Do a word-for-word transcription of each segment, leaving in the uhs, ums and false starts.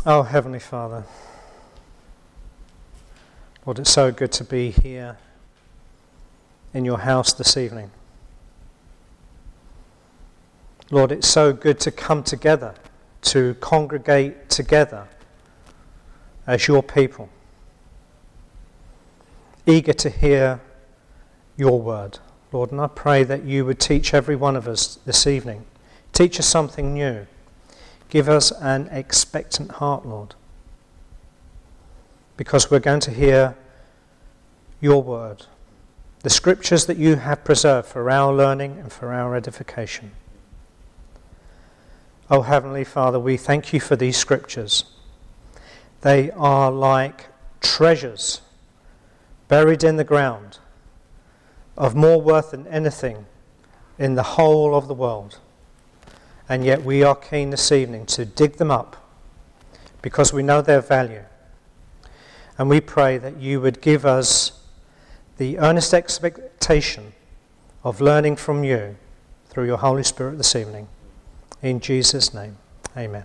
Oh, Heavenly Father, Lord, it's so good to be here in your house this evening. Lord, it's so good to come together, to congregate together as your people, eager to hear your word. Lord, and I pray that you would teach every one of us this evening. Teach us something new. Give us an expectant heart, Lord, because we're going to hear your word, the scriptures that you have preserved for our learning and for our edification. Oh, Heavenly Father, we thank you for these scriptures. They are like treasures buried in the ground, of more worth than anything in the whole of the world. And yet we are keen this evening to dig them up because we know their value. And we pray that you would give us the earnest expectation of learning from you through your Holy Spirit this evening. In Jesus' name, amen.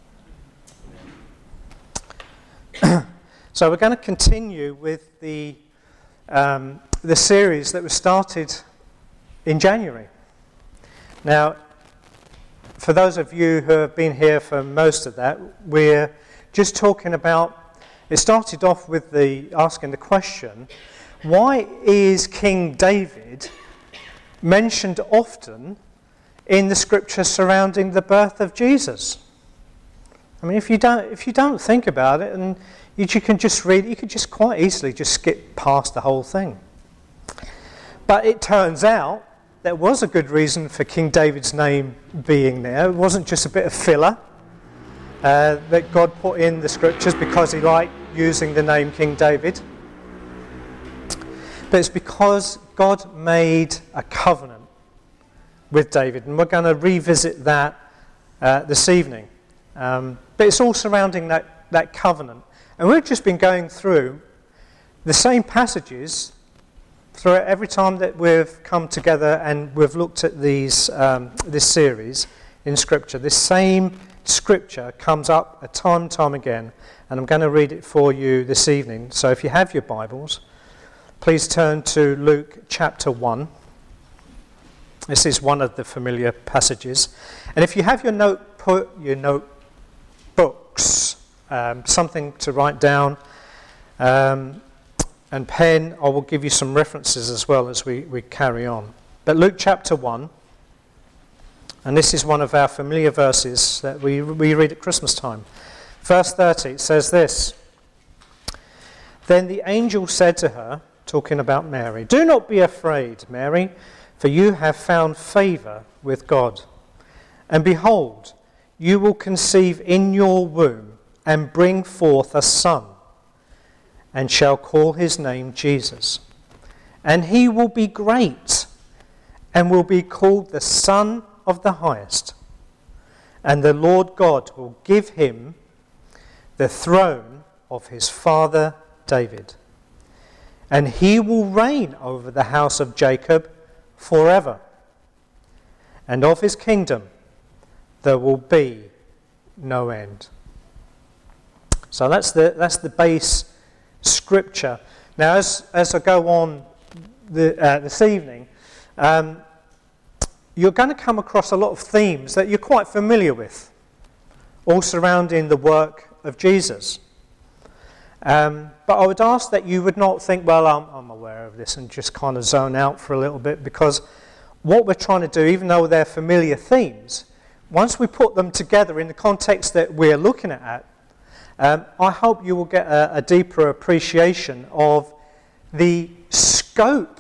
So we're going to continue with the um, the series that was started in January. Now, for those of you who have been here for most of that, we're just talking about, it started off with the asking the question, why is King David mentioned often in the scriptures surrounding the birth of Jesus? I mean, if you don't if you don't think about it, and you, you can just read, you could just quite easily just skip past the whole thing. But it turns out there was a good reason for King David's name being there. It wasn't just a bit of filler uh, that God put in the scriptures because he liked using the name King David. But it's because God made a covenant with David, and we're going to revisit that uh, this evening. Um, but it's all surrounding that, that covenant. And we've just been going through the same passages throughout every time that we've come together and we've looked at these um, this series in Scripture. This same Scripture comes up a time and time again, and I'm going to read it for you this evening. So if you have your Bibles, please turn to Luke chapter one. This is one of the familiar passages. And if you have your note, put your notebooks, um, something to write down, um, and pen, I will give you some references as well as we, we carry on. But Luke chapter one, and this is one of our familiar verses that we, we read at Christmas time. Verse thirty, it says this, "Then the angel said to her," talking about Mary, "Do not be afraid, Mary, for you have found favour with God. And behold, you will conceive in your womb and bring forth a son, and shall call his name Jesus. And he will be great, and will be called the Son of the Highest. And the Lord God will give him the throne of his father David. And he will reign over the house of Jacob forever. And of his kingdom there will be no end." So that's the that's the base scripture. Now, as as I go on the, uh, this evening, um, you're going to come across a lot of themes that you're quite familiar with, all surrounding the work of Jesus. Um, but I would ask that you would not think, well, I'm, I'm aware of this, and just kind of zone out for a little bit, because what we're trying to do, even though they're familiar themes, once we put them together in the context that we're looking at, um, I hope you will get a, a deeper appreciation of the scope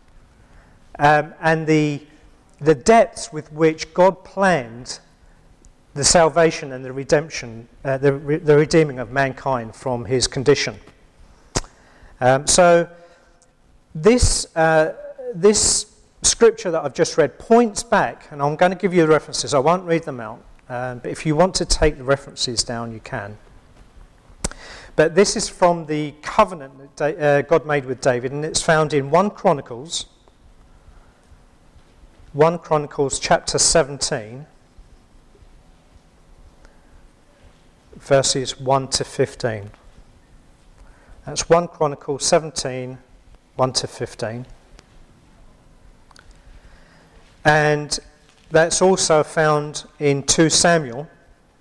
um, and the the depths with which God planned the salvation and the redemption, uh, the, re- the redeeming of mankind from his condition. Um, so this uh, this scripture that I've just read points back, and I'm going to give you the references. I won't read them out, um, but if you want to take the references down, you can. But this is from the covenant that da- uh, God made with David, and it's found in First Chronicles, First Chronicles chapter seventeen, verses one to fifteen. That's First Chronicles seventeen, one to fifteen. And that's also found in Second Samuel.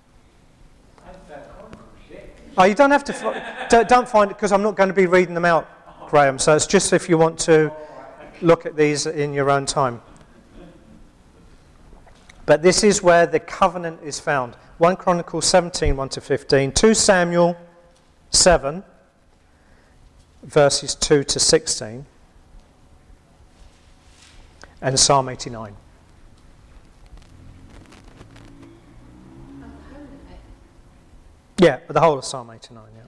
Oh, you don't have to, fi- don't, don't find it, because I'm not going to be reading them out, Graham. So it's just if you want to look at these in your own time. But this is where the covenant is found. First Chronicles seventeen, one to fifteen. Second Samuel seven, verses two to sixteen. And Psalm eighty-nine. Yeah, the whole of Psalm eighty-nine, yeah.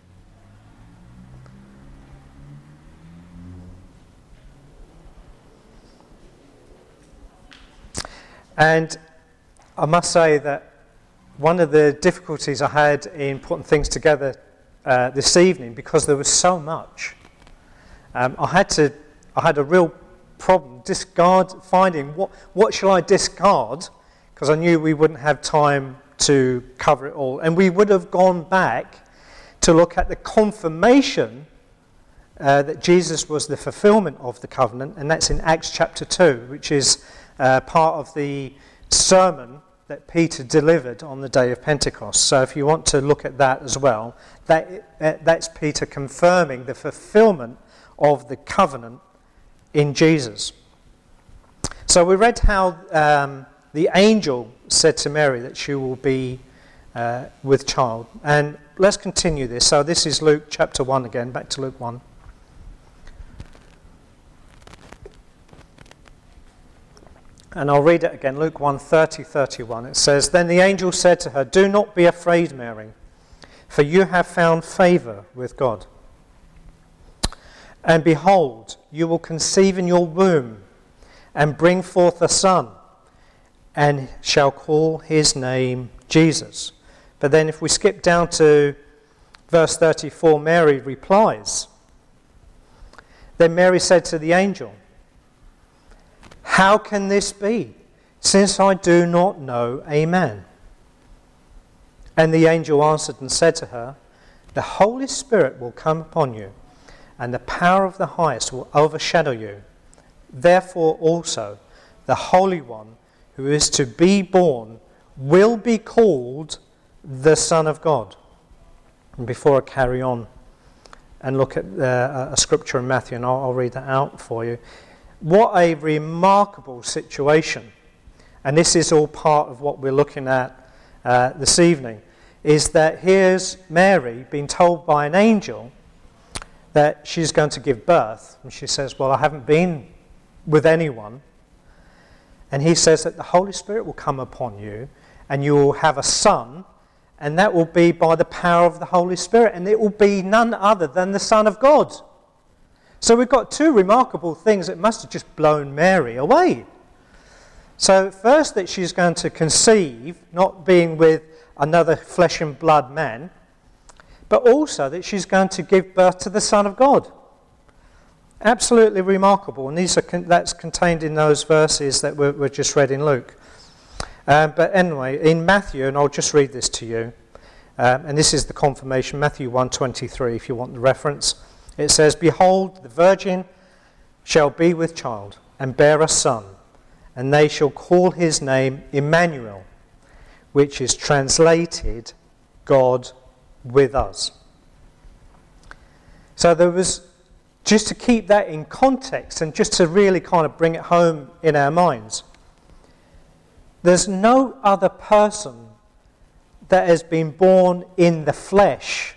And I must say that one of the difficulties I had in putting things together uh, this evening, because there was so much, um, I had to, I had a real problem discard finding what what shall I discard, because I knew we wouldn't have time to cover it all, and we would have gone back to look at the confirmation uh, that Jesus was the fulfillment of the covenant, and that's in Acts chapter two, which is uh, part of the sermon that Peter delivered on the day of Pentecost. So if you want to look at that as well, that that's Peter confirming the fulfillment of the covenant in Jesus. So we read how um, the angel said to Mary that she will be uh, with child. And let's continue this. So this is Luke chapter one again, back to Luke one. And I'll read it again, Luke one, thirty, thirty-one. It says, "Then the angel said to her, 'Do not be afraid, Mary, for you have found favour with God. And behold, you will conceive in your womb and bring forth a son, and shall call his name Jesus.'" But then if we skip down to verse thirty-four, Mary replies, "Then Mary said to the angel, 'How can this be, since I do not know a man?' And the angel answered and said to her, 'The Holy Spirit will come upon you, and the power of the highest will overshadow you. Therefore also the Holy One who is to be born will be called the Son of God.'" And before I carry on and look at uh, a scripture in Matthew, and I'll, I'll read that out for you. What a remarkable situation. And this is all part of what we're looking at uh, this evening, is that here's Mary being told by an angel that she's going to give birth. And she says, "Well, I haven't been with anyone." And he says that the Holy Spirit will come upon you, and you will have a son, and that will be by the power of the Holy Spirit, and it will be none other than the Son of God. So we've got two remarkable things that must have just blown Mary away. So first, that she's going to conceive, not being with another flesh and blood man, but also that she's going to give birth to the Son of God. Absolutely remarkable, and these are con- that's contained in those verses that were, were just read in Luke. Um, but anyway, in Matthew, and I'll just read this to you, um, and this is the confirmation, Matthew one twenty-three, if you want the reference. It says, "Behold, the virgin shall be with child, and bear a son, and they shall call his name Emmanuel, which is translated God with us." So there was, just to keep that in context and just to really kind of bring it home in our minds, there's no other person that has been born in the flesh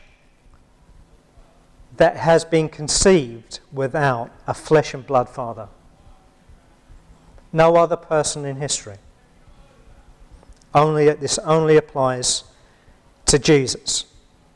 that has been conceived without a flesh and blood father. No other person in history. Only this only applies to Jesus.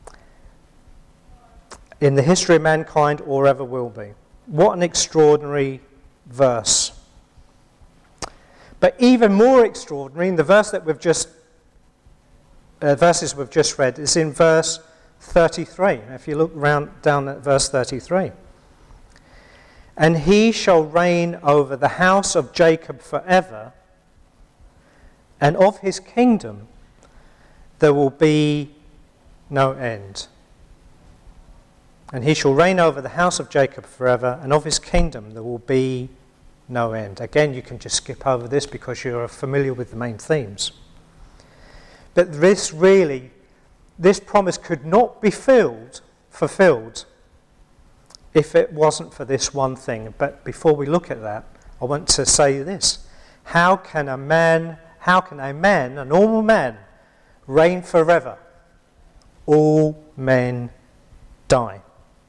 In the history of mankind, or ever will be. What an extraordinary verse. But even more extraordinary, in the verse that we've just, uh, verses we've just read, is in verse thirty-three. If you look round down at verse thirty-three. "And he shall reign over the house of Jacob forever, and of his kingdom there will be no end. And he shall reign over the house of Jacob forever, and of his kingdom there will be no end. Again, you can just skip over this because you're familiar with the main themes. But this really, this promise could not be filled, fulfilled if it wasn't for this one thing. But before we look at that, I want to say this. How can a man, how can a man, a normal man, reign forever? All men die.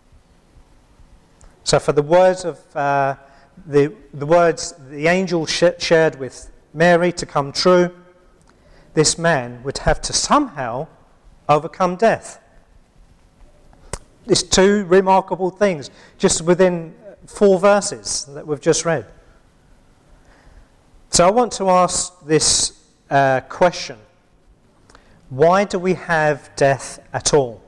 So for the words of uh, the the words the angel sh- shared with Mary to come true, this man would have to somehow overcome death. It's two remarkable things just within four verses that we've just read. So I want to ask this uh, question. Why do we have death at all?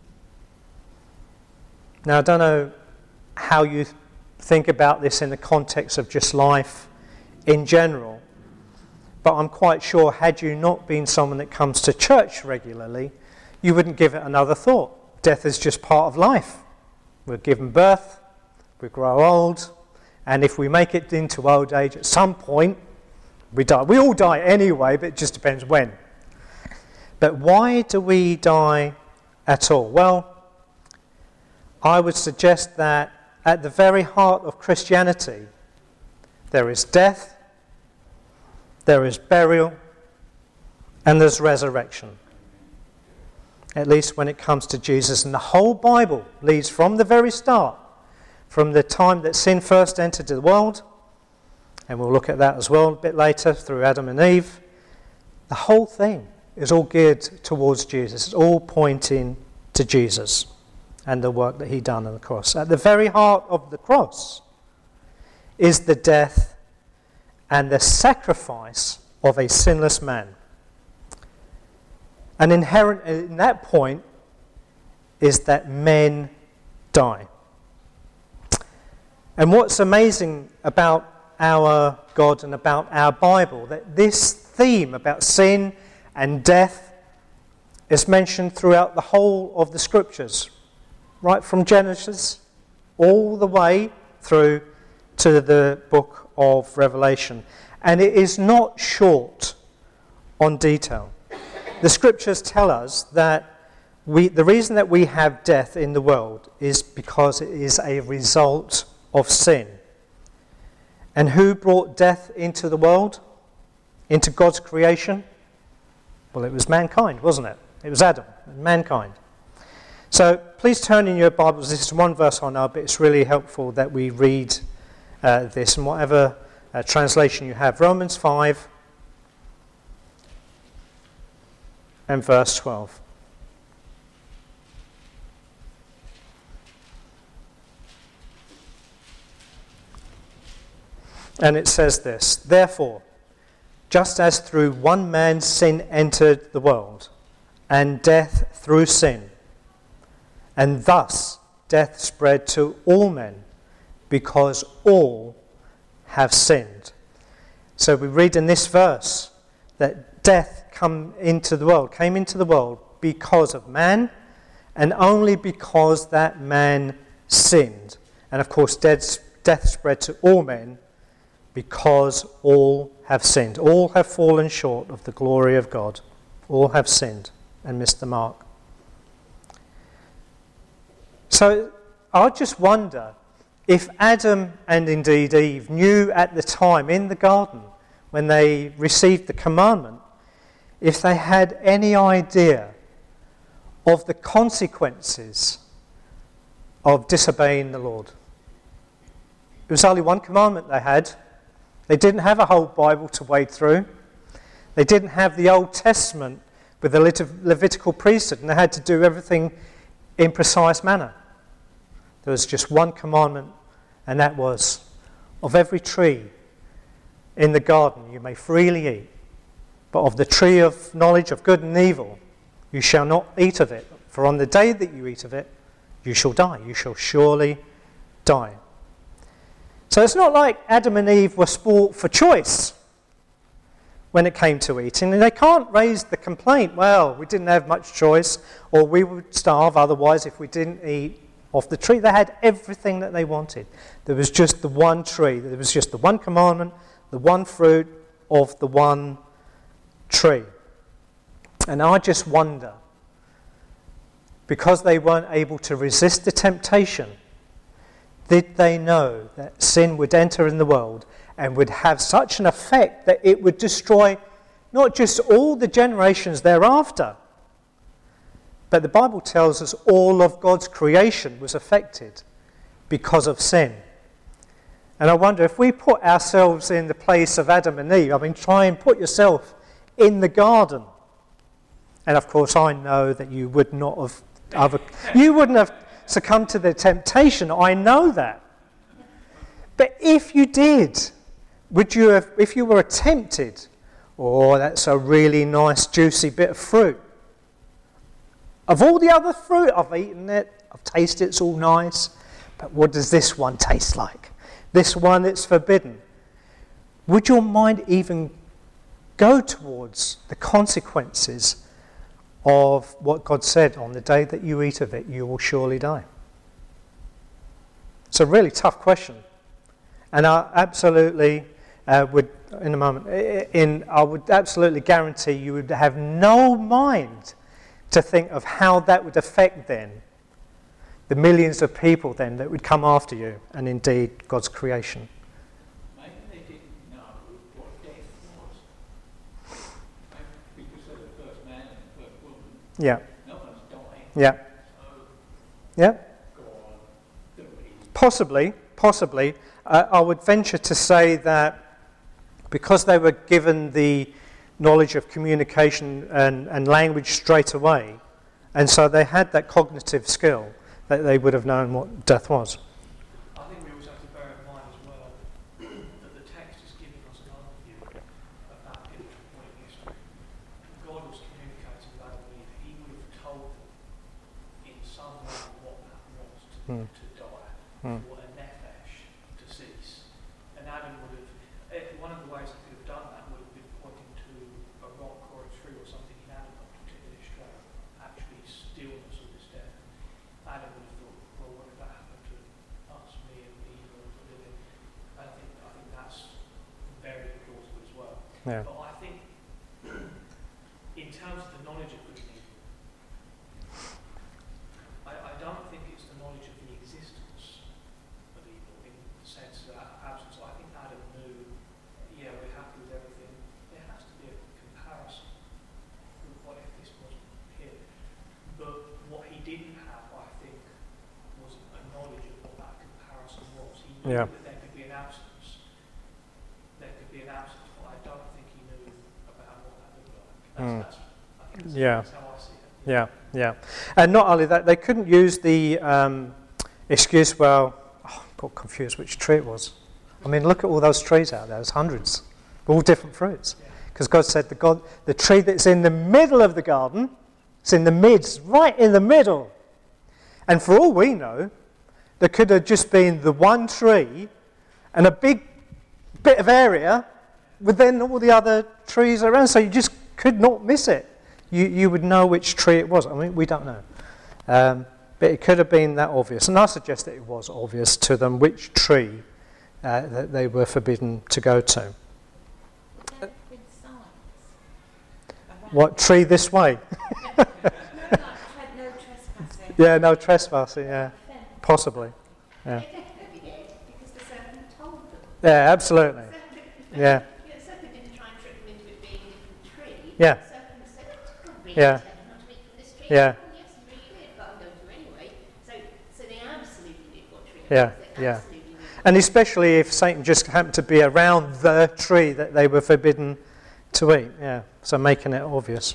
Now, I don't know how you think about this in the context of just life in general, but I'm quite sure had you not been someone that comes to church regularly, you wouldn't give it another thought. Death is just part of life. We're given birth, we grow old, and if we make it into old age, at some point, we die. We all die anyway, but it just depends when. But why do we die at all? Well, I would suggest that at the very heart of Christianity, there is death, there is burial, and there's resurrection. At least when it comes to Jesus. And the whole Bible leads from the very start, from the time that sin first entered the world, and we'll look at that as well a bit later through Adam and Eve. The whole thing is all geared towards Jesus. It's all pointing to Jesus and the work that he done on the cross. At the very heart of the cross is the death and the sacrifice of a sinless man. And inherent in that point is that men die. And what's amazing about our God and about our Bible, that this theme about sin and death is mentioned throughout the whole of the scriptures, right from Genesis all the way through to the book of Revelation. And it is not short on detail. The scriptures tell us that we, the reason that we have death in the world is because it is a result of sin. And who brought death into the world? Into God's creation? Well, it was mankind, wasn't it? It was Adam, mankind. So please turn in your Bibles. This is one verse I know, but it's really helpful that we read uh, this in whatever uh, translation you have. Romans five and verse twelve. And it says this, therefore, just as through one man sin entered the world, and death through sin, and thus death spread to all men, because all have sinned. So we read in this verse that death come into the world, came into the world because of man, and only because that man sinned. And of course, death, death spread to all men, because all have sinned. All have fallen short of the glory of God. All have sinned and missed the mark. So I just wonder if Adam and indeed Eve knew at the time in the garden when they received the commandment, if they had any idea of the consequences of disobeying the Lord. It was only one commandment they had. They didn't have a whole Bible to wade through. They didn't have the Old Testament with the Levitical priesthood, and they had to do everything in precise manner. There was just one commandment, and that was, of every tree in the garden you may freely eat, but of the tree of knowledge of good and evil you shall not eat of it, for on the day that you eat of it you shall die. You shall surely die. So it's not like Adam and Eve were sport for choice when it came to eating. And they can't raise the complaint, well, we didn't have much choice, or we would starve otherwise if we didn't eat off the tree. They had everything that they wanted. There was just the one tree. There was just the one commandment, the one fruit of the one tree. And I just wonder, because they weren't able to resist the temptation, did they know that sin would enter in the world and would have such an effect that it would destroy not just all the generations thereafter, but the Bible tells us all of God's creation was affected because of sin. And I wonder if we put ourselves in the place of Adam and Eve, I mean, try and put yourself in the garden. And of course, I know that you would not have, other, you wouldn't have succumbed to the temptation. I know that. But if you did, would you have, if you were tempted, oh, that's a really nice, juicy bit of fruit. Of all the other fruit, I've eaten it, I've tasted it, it's all nice. But what does this one taste like? This one that's forbidden. Would your mind even go towards the consequences of what God said, on the day that you eat of it, you will surely die? It's a really tough question. And I absolutely uh, would, in a moment, in, I would absolutely guarantee you would have no mind to think of how that would affect then the millions of people then that would come after you, and indeed God's creation. Maybe they didn't know what death was. Maybe because they're the first man and the first woman. Yeah. No one's dying. Yeah. So, yeah. go on. Do it. Possibly, possibly. Uh, I would venture to say that because they were given the knowledge of communication and, and language straight away, and so they had that cognitive skill, that they would have known what death was. I think we also have to bear in mind as well that the text is giving us an overview of that pivotal point in history. God was communicating with Adam and Eve. He would have told them in some way what that was to, Mm. to die, Mm. for a nephesh to cease. And Adam would have, eh, one of the ways he could have done that would have been pointing to a rock or a tree or something inanimate, particularly straight, actually stillness of this death. Adam would have thought, well, what if that happened to us, me and the evil of the living? I think, I think that's very plausible as well. Yeah. But I think, in terms of the knowledge of good and evil, I, I don't think it's the knowledge of the existence of evil in the sense of that absence. I think Adam knew, yeah, we're happy with everything. There has to be a comparison. What if this wasn't here? But what he didn't have, I think, was a knowledge of what that comparison was. He knew Yeah. that there could be an absence. There could be an absence, but I don't think he knew about what that looked like. That's, Mm. that's, I think that's, Yeah. that's how I see it. Yeah, yeah. And not only that, they couldn't use the um, excuse, well, oh, I got confused which tree it was. I mean, look at all those trees out there. There's hundreds, all different fruits. Because God said the, God, the tree that's in the middle of the garden, it's in the midst, right in the middle. And for all we know, there could have just been the one tree and a big bit of area with then all the other trees around. So you just could not miss it. You you would know which tree it was. I mean, we don't know. Um, but it could have been that obvious. And I suggest that it was obvious to them which tree uh, that they were forbidden to go to. With signs. What tree this way? No, like, tre- no trespassing. Yeah, no trespassing, yeah. Possibly. Yeah. They definitely did, because the serpent told them. Yeah, absolutely. The Yeah. serpent, the serpent didn't try and trick them into it being a different tree. Yeah. The serpent said, "Oh, really Yeah. said not to eat from this tree." Yeah. Oh, yes, you really did, but I'm going to anyway. So, so they absolutely did what tree it Yeah, was. They yeah. absolutely knew. And especially if Satan just happened to be around the tree that they were forbidden to eat. Yeah, so making it obvious.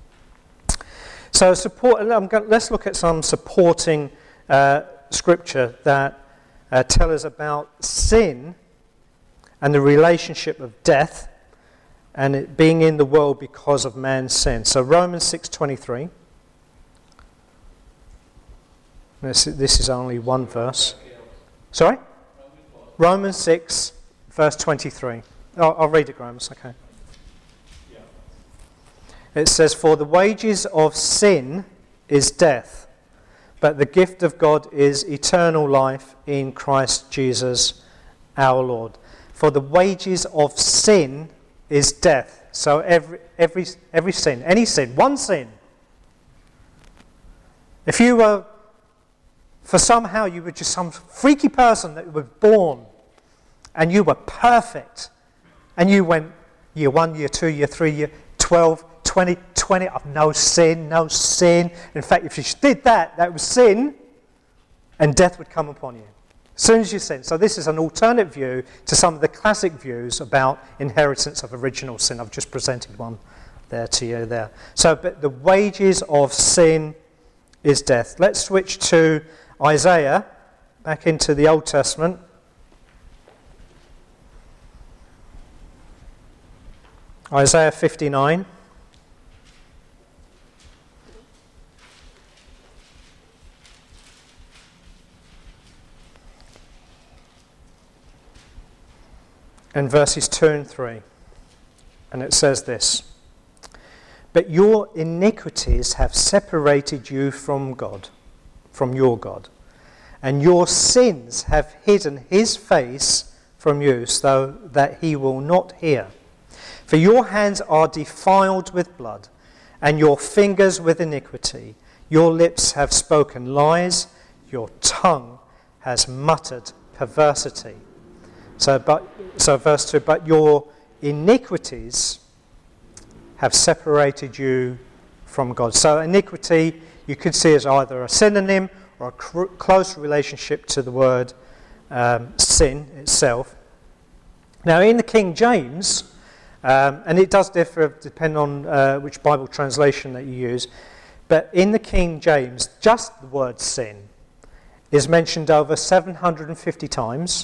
So support. I'm going, let's look at some supporting uh, scripture that uh, tell us about sin and the relationship of death and it being in the world because of man's sin. So Romans six twenty-three. This, this is only one verse. Sorry? Romans six, verse twenty-three. I'll, I'll read it, Graham. It's okay. It says, "For the wages of sin is death, but the gift of God is eternal life in Christ Jesus our Lord." For the wages of sin is death. So every every every sin, any sin, one sin. If you were, for somehow you were just some freaky person that was born and you were perfect, and you went year one, year two, year three, year twelve, twenty, twenty, of no sin, no sin. In fact, if you did that, that was sin, and death would come upon you as soon as you sin. So this is an alternate view to some of the classic views about inheritance of original sin. I've just presented one there to you there. So, but the wages of sin is death. Let's switch to Isaiah, back into the Old Testament. Isaiah fifty-nine. And verses two and three. And it says this: "But your iniquities have separated you from God, from your God, and your sins have hidden his face from you, so that he will not hear. For your hands are defiled with blood, and your fingers with iniquity. Your lips have spoken lies, your tongue has muttered perversity." So, but, so verse two, "But your iniquities have separated you from God." So iniquity you could see as either a synonym or a cr- close relationship to the word um, sin itself. Now in the King James, um, and it does differ depending on uh, which Bible translation that you use, but in the King James, just the word sin is mentioned over seven hundred fifty times.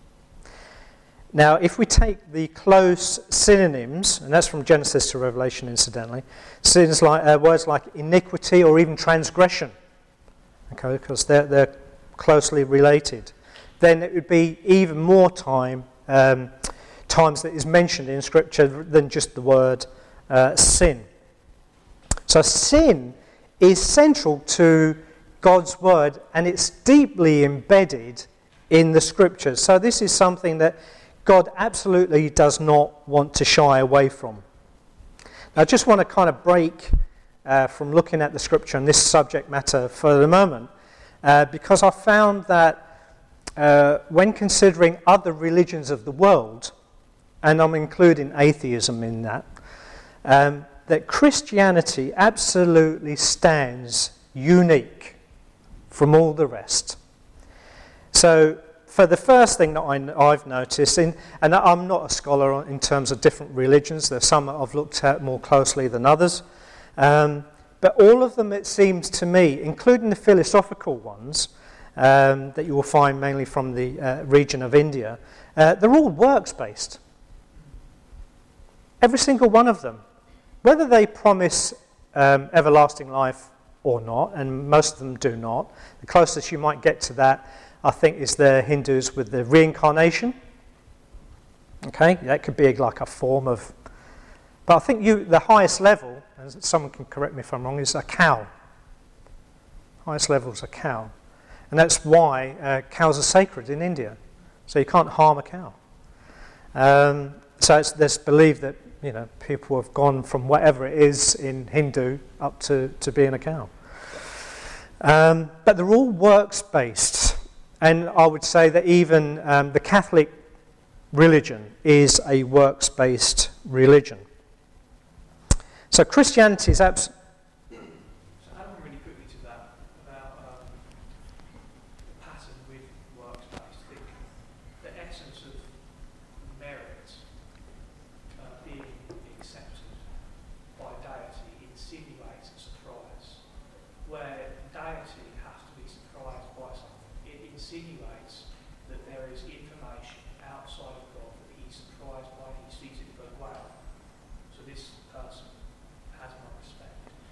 Now, if we take the close synonyms, and that's from Genesis to Revelation, incidentally, sins like uh, words like iniquity or even transgression, okay, because they're, they're closely related, then it would be even more time um, times that is mentioned in Scripture than just the word uh, sin. So sin is central to God's word, and it's deeply embedded in the Scriptures. So this is something that God absolutely does not want to shy away from. Now, I just want to kind of break uh, from looking at the Scripture and this subject matter for the moment, uh, because I found that uh, when considering other religions of the world, and I'm including atheism in that, um, that Christianity absolutely stands unique from all the rest. So, for the first thing that I, I've noticed, in, and I'm not a scholar in terms of different religions, there's some that I've looked at more closely than others, um, but all of them, it seems to me, including the philosophical ones, um, that you will find mainly from the uh, region of India, uh, they're all works-based. Every single one of them. Whether they promise um, everlasting life or not, and most of them do not, the closest you might get to that, I think, is the Hindus with the reincarnation. Okay, that could be like a form of... But I think you, the highest level, and someone can correct me if I'm wrong, is a cow. Highest level is a cow. And that's why uh, cows are sacred in India. So you can't harm a cow. Um, so it's, there's belief that, you know, people have gone from whatever it is in Hindu up to, to being a cow. Um, but they're all works-based. And I would say that even um, the Catholic religion is a works-based religion. So Christianity is absolutely... So adding really quickly to that, about um, the pattern with works-based thinking, the essence of merit uh, being accepted by deity insinuates a surprise, where deity has to be surprised by something. It insinuates that there is information outside of God that he's surprised by, he sees it, but wow. So this person has my respect.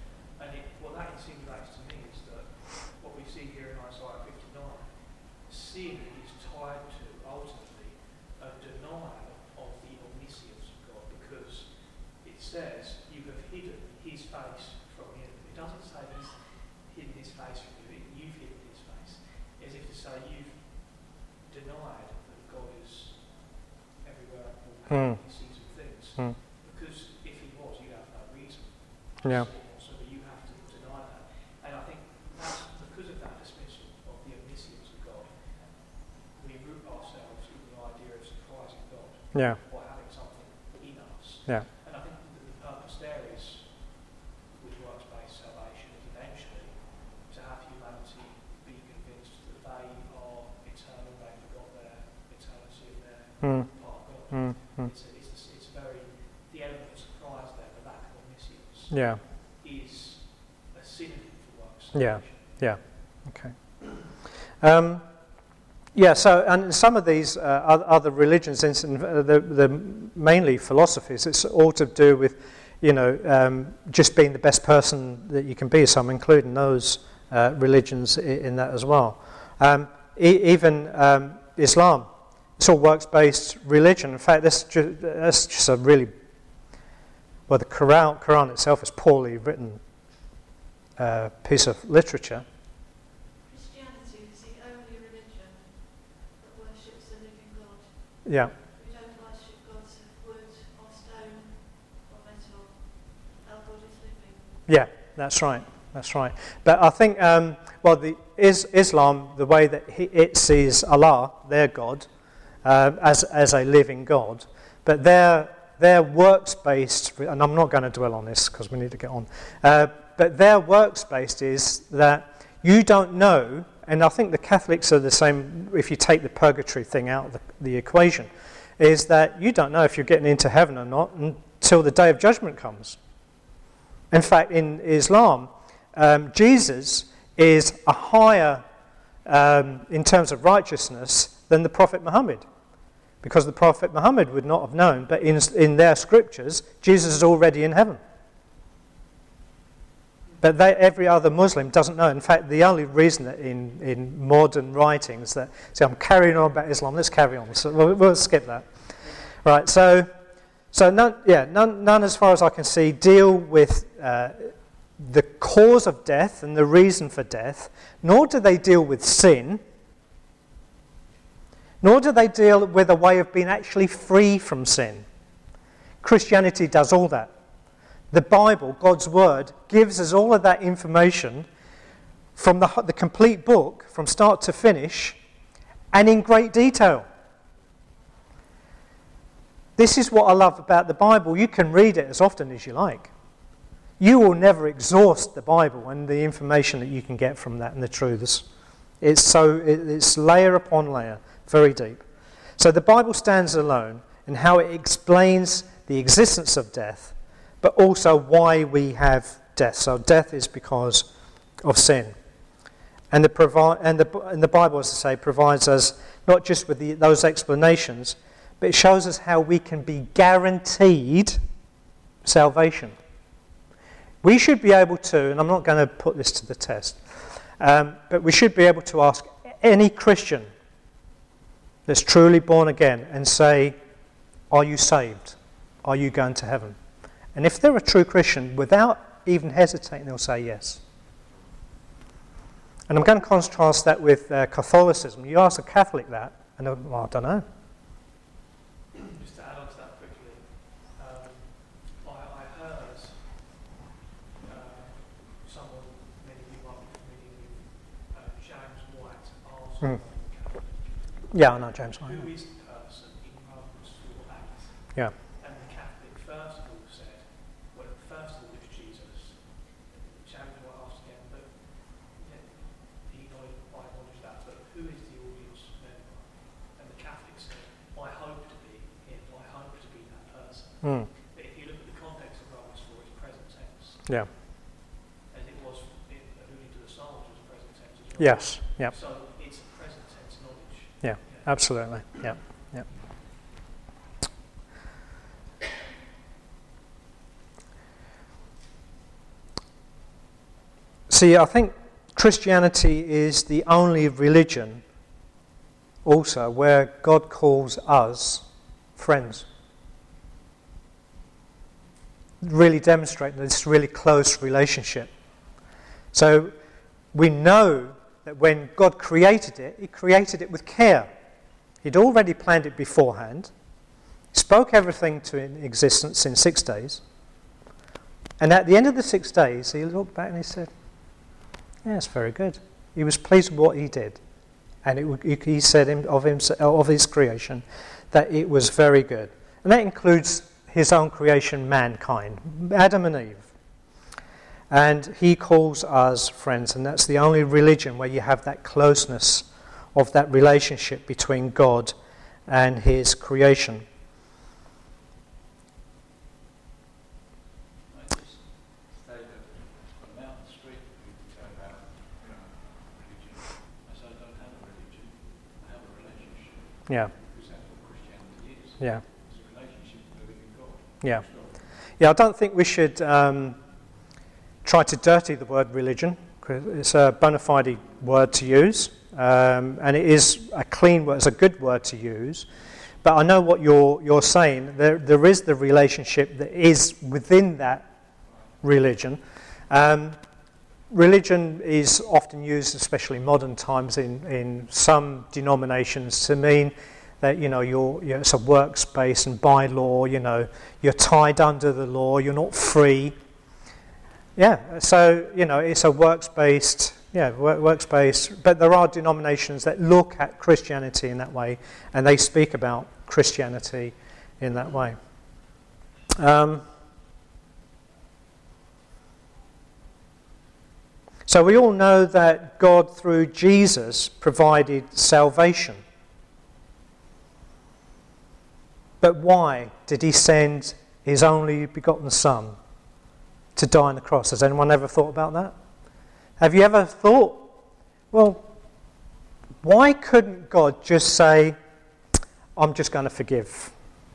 his face from you. It doesn't say he's hidden his face from you, you've hidden his face. As if to say you've denied that God is everywhere all powerful, he sees all things. Mm. Because if he was, you'd have no reason. Yeah. So that you have to deny that. And I think that's because of that dismissal of the omniscience of God, we root ourselves in the idea of surprising God Yeah. by having something in us. Yeah. And I think that the purpose there is, with works-based salvation, is eventually to have humanity be convinced that they are eternal, they forgot their eternity and they're Mm. part of God. Mm. Mm. It's, a, it's, a, it's very, the element of surprise there, the lack of omniscience, Yeah. is a synonym for works Yeah. salvation. Yeah. Okay. Um, yeah. So, and some of these uh, oth- other religions, in, uh, the, the mainly philosophies, it's all to do with, you know, um, just being the best person that you can be. So I'm including those uh, religions in, in that as well. Um, e- even um, Islam, it's all works-based religion. In fact, that's just, that's just a really well, the Quran, Quran itself is poorly written uh, piece of literature. Christianity is the only religion that worships the living God. Yeah, We don't worship gods of wood or stone or metal. Our God is living. yeah, that's right, that's right. But I think, um, well, the is Islam, the way that he, it sees Allah, their God, uh, as as a living God, but their their works-based, and I'm not going to dwell on this because we need to get on. Uh, but their works-based is that you don't know, and I think the Catholics are the same. If you take the purgatory thing out of the, the equation, is that you don't know if you're getting into heaven or not until the day of judgment comes. In fact, in Islam, um, Jesus is a higher, um, in terms of righteousness, than the Prophet Muhammad. Because the Prophet Muhammad would not have known, but in, in their scriptures, Jesus is already in heaven. But they, every other Muslim doesn't know. In fact, the only reason that in, in modern writings that, see, I'm carrying on about Islam, let's carry on. So we'll, we'll skip that. Right, so, so none, yeah, none, none as far as I can see deal with uh, the cause of death and the reason for death, nor do they deal with sin, nor do they deal with a way of being actually free from sin. Christianity does all that. The Bible, God's Word, gives us all of that information from the, the complete book, from start to finish, and in great detail. This is what I love about the Bible. You can read it as often as you like. You will never exhaust the Bible and the information that you can get from that and the truths. It's so it, it's layer upon layer, very deep. So the Bible stands alone in how it explains the existence of death, but also why we have death. So death is because of sin. And the, provi- and the, and the Bible, as I say, provides us not just with the, those explanations, but it shows us how we can be guaranteed salvation. We should be able to, and I'm not going to put this to the test, um, but we should be able to ask any Christian that's truly born again and say, are you saved? Are you going to heaven? And if they're a true Christian, without even hesitating, they'll say yes. And I'm going to contrast that with uh, Catholicism. You ask a Catholic that, and they'll, well, I don't know. Just to add on to that quickly, um, I, I heard uh, someone, many people might be familiar with, uh, James White, asked Mm. the Catholic, Yeah, I know James White. who is the person in Romans four eight? Yeah. And the Catholic first of all said, well, first of all it's Jesus. James White asked again, but yeah, he acknowledged, I acknowledge that, but who is the audience then? And the Catholic said, I hope to be him, I hope to be that person. Mm. But if you look at the context of Romans four, it's present tense, Yeah. as it was in alluding to the Psalms as present tense as well. Yes. Yeah. So it's a present tense knowledge. Yeah. Absolutely. Yeah. Yeah. See, I think Christianity is the only religion also where God calls us friends. really demonstrating this really close relationship. So we know that when God created it, he created it with care. He'd already planned it beforehand, spoke everything to existence in six days, and at the end of the six days, he looked back and he said, yeah, it's very good. He was pleased with what he did. And it, he said of, himself, of his creation that it was very good. And that includes his own creation, mankind, Adam and Eve. And he calls us friends, and that's the only religion where you have that closeness of that relationship between God and his creation. I just stayed at the mountain street to go about religion. I said, I don't have a religion, I have a relationship. Yeah. Because that's what Christianity is. Yeah. It's a relationship with the living God. Yeah. Yeah, I don't think we should um, try to dirty the word religion. It's a bona fide word to use, um, and it is a clean word, it's a good word to use. But I know what you're you're saying. There there is the relationship that is within that religion. Um, religion is often used, especially in modern times, in, in some denominations to mean that, you know, you're, you're, it's a works-based, and by law, you know, you're tied under the law, you're not free. Yeah, so, you know, it's a works-based, yeah, work, works-based, but there are denominations that look at Christianity in that way, and they speak about Christianity in that way. Um, so we all know that God, through Jesus, provided salvation. But why did he send his only begotten Son to die on the cross? Has anyone ever thought about that? Have you ever thought, well, why couldn't God just say, I'm just going to forgive?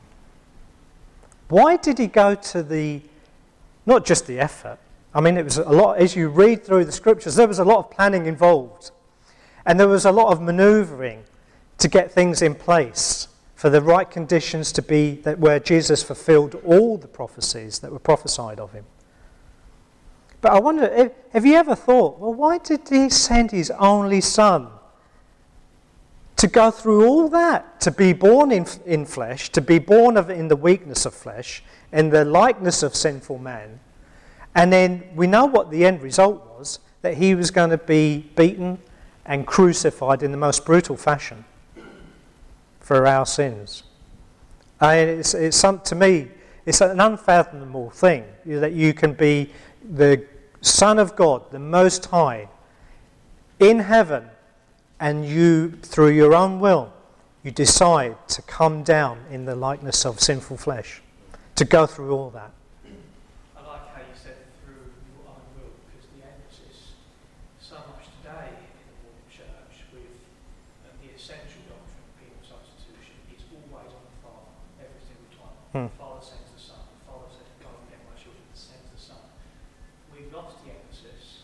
Why did he go to the, not just the effort, I mean, it was a lot, as you read through the scriptures, there was a lot of planning involved. And there was a lot of manoeuvring to get things in place for the right conditions to be that where Jesus fulfilled all the prophecies that were prophesied of him. But I wonder, have you ever thought, well, why did he send his only Son to go through all that, to be born in, in flesh, to be born of, in the weakness of flesh, in the likeness of sinful man, and then we know what the end result was, that he was going to be beaten and crucified in the most brutal fashion for our sins. And it's, it's some, to me, it's an unfathomable thing that you can be the Son of God, the Most High, in heaven, and you, through your own will, you decide to come down in the likeness of sinful flesh, to go through all that. I like how you said through your own will, because the emphasis so much today in the modern church with um, the essential doctrine of penal substitution is always on the Father, every single time. Hmm. The Father sends the Son, the Father says, go and get my children, sends the Son. We've lost the emphasis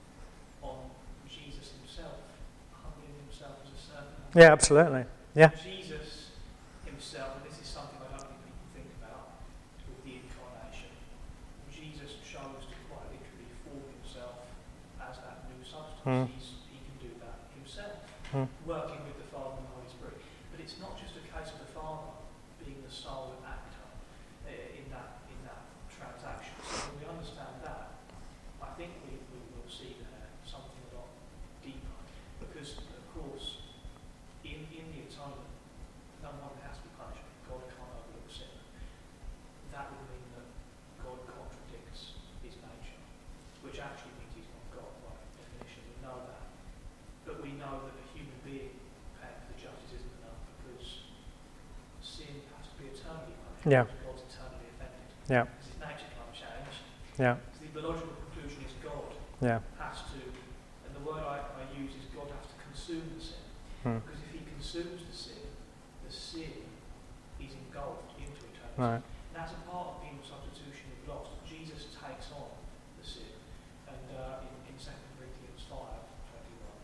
on Jesus himself, humbling himself as a servant. Yeah, absolutely. Yeah. Jesus himself, and this is something I don't think people think about with the incarnation, Jesus chose to quite literally form himself as that new substance. Mm. He's, he can do that himself, Mm. working with the Father and the Holy Spirit. But it's not just a case of the Father being the sole actor uh, in that in that transaction. So when we understand that, I think we, we will see there something a lot deeper. Because, of course, in, in the atonement, no one has to be punished. God can't overlook sin. That would mean that God contradicts his nature, which actually means he's not God by definition. We know that. But we know that a human being paying for the justice isn't enough, because sin has to be eternally punished. Yeah. Because God's eternally offended. Yeah. Because his nature can't change. Yeah. So the logical conclusion is God Yeah. has to, and the word I, I use is God has to consume the sin. Mm. Because if he consumes the sin, the sin is engulfed into eternity. Right. And that's a part of penal substitution we've lost. Jesus takes on the sin. And uh, in, in Second Corinthians five twenty-one,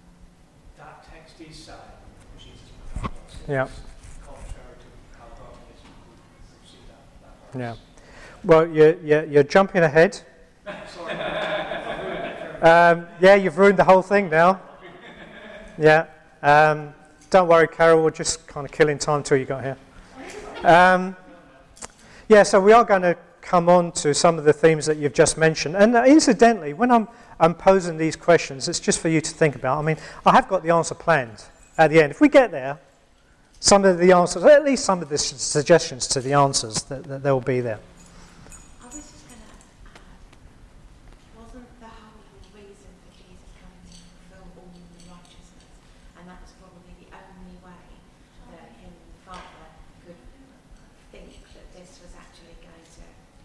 that text is saying Jesus becomes our sin. Yeah. Contrary to how God is, we'll see that. that Yeah. Well, you're, you're, you're jumping ahead. Sorry. Um, yeah, you've ruined the whole thing now. Yeah. Um, don't worry, Carol, we're just kind of killing time till you got here. Um, yeah, so we are going to come on to some of the themes that you've just mentioned. And uh, incidentally, when I'm, I'm posing these questions, it's just for you to think about. I mean, I have got the answer planned at the end. If we get there, some of the answers, at least some of the su- suggestions to the answers, that, that they'll be there. I was just going to add, wasn't the whole reason for Jesus coming to fulfill all the righteousness, and that was probably the only way that him and the Father could think that this was actually going to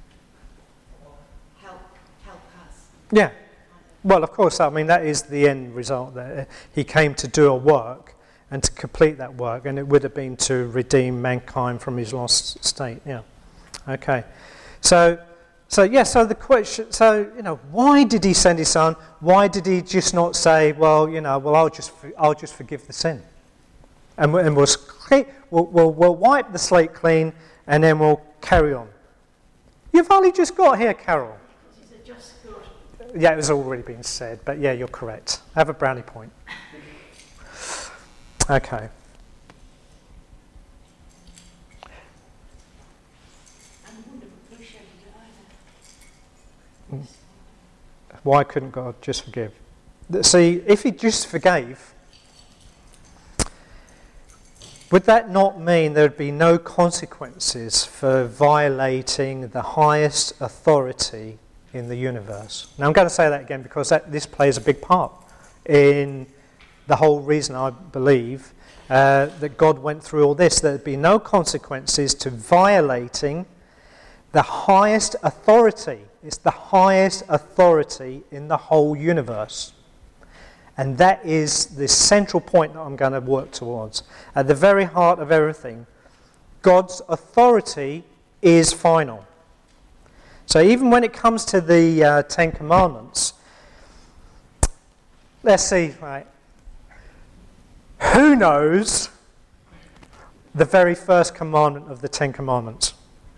help help us? Yeah. Well, of course, I mean, that is the end result there. He came to do a work and to complete that work, and it would have been to redeem mankind from his lost state. Yeah. Okay. So, so yeah. So the question. So you know, why did he send his son? Why did he just not say, well, you know, well, I'll just, I'll just forgive the sin, and we'll, and we'll, we'll, we'll, we'll wipe the slate clean, and then we'll carry on. You've only just got here, Carol. This is a just good. Yeah, it was already been said, but yeah, you're correct. Have a brownie point. Okay. And he wouldn't have appreciated it either. Why couldn't God just forgive? See, if he just forgave, would that not mean there would be no consequences for violating the highest authority in the universe? Now I'm going to say that again because that, this plays a big part in the whole reason I believe uh, that God went through all this. There would be no consequences to violating the highest authority. It's the highest authority in the whole universe. And that is the central point that I'm going to work towards. At the very heart of everything, God's authority is final. So even when it comes to the uh, Ten Commandments, let's see, right? Who knows the very first commandment of the Ten Commandments?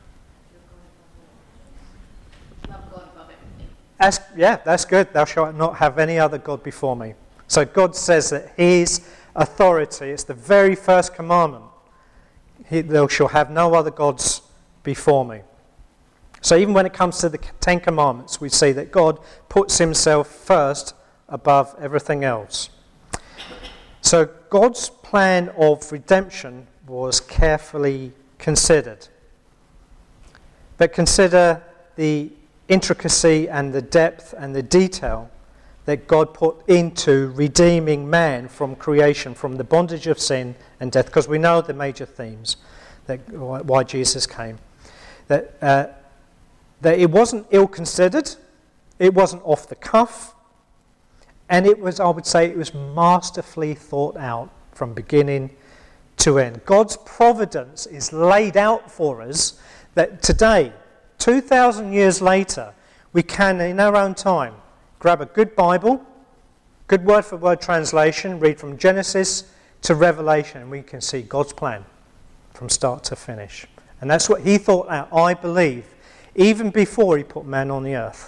Love God above everything. That's, yeah, that's good. Thou shalt not have any other God before me. So God says that his authority, it's the very first commandment. He, thou shalt have no other gods before me. So even when it comes to the Ten Commandments, we see that God puts himself first above everything else. So God's plan of redemption was carefully considered. But consider the intricacy and the depth and the detail that God put into redeeming man from creation, from the bondage of sin and death, because we know the major themes that why Jesus came. That, uh, that it wasn't ill-considered, it wasn't off the cuff, and it was, I would say, it was masterfully thought out from beginning to end. God's providence is laid out for us that today, two thousand years later, we can, in our own time, grab a good Bible, good word-for-word translation, read from Genesis to Revelation, and we can see God's plan from start to finish. And that's what he thought out, I believe, even before he put man on the earth.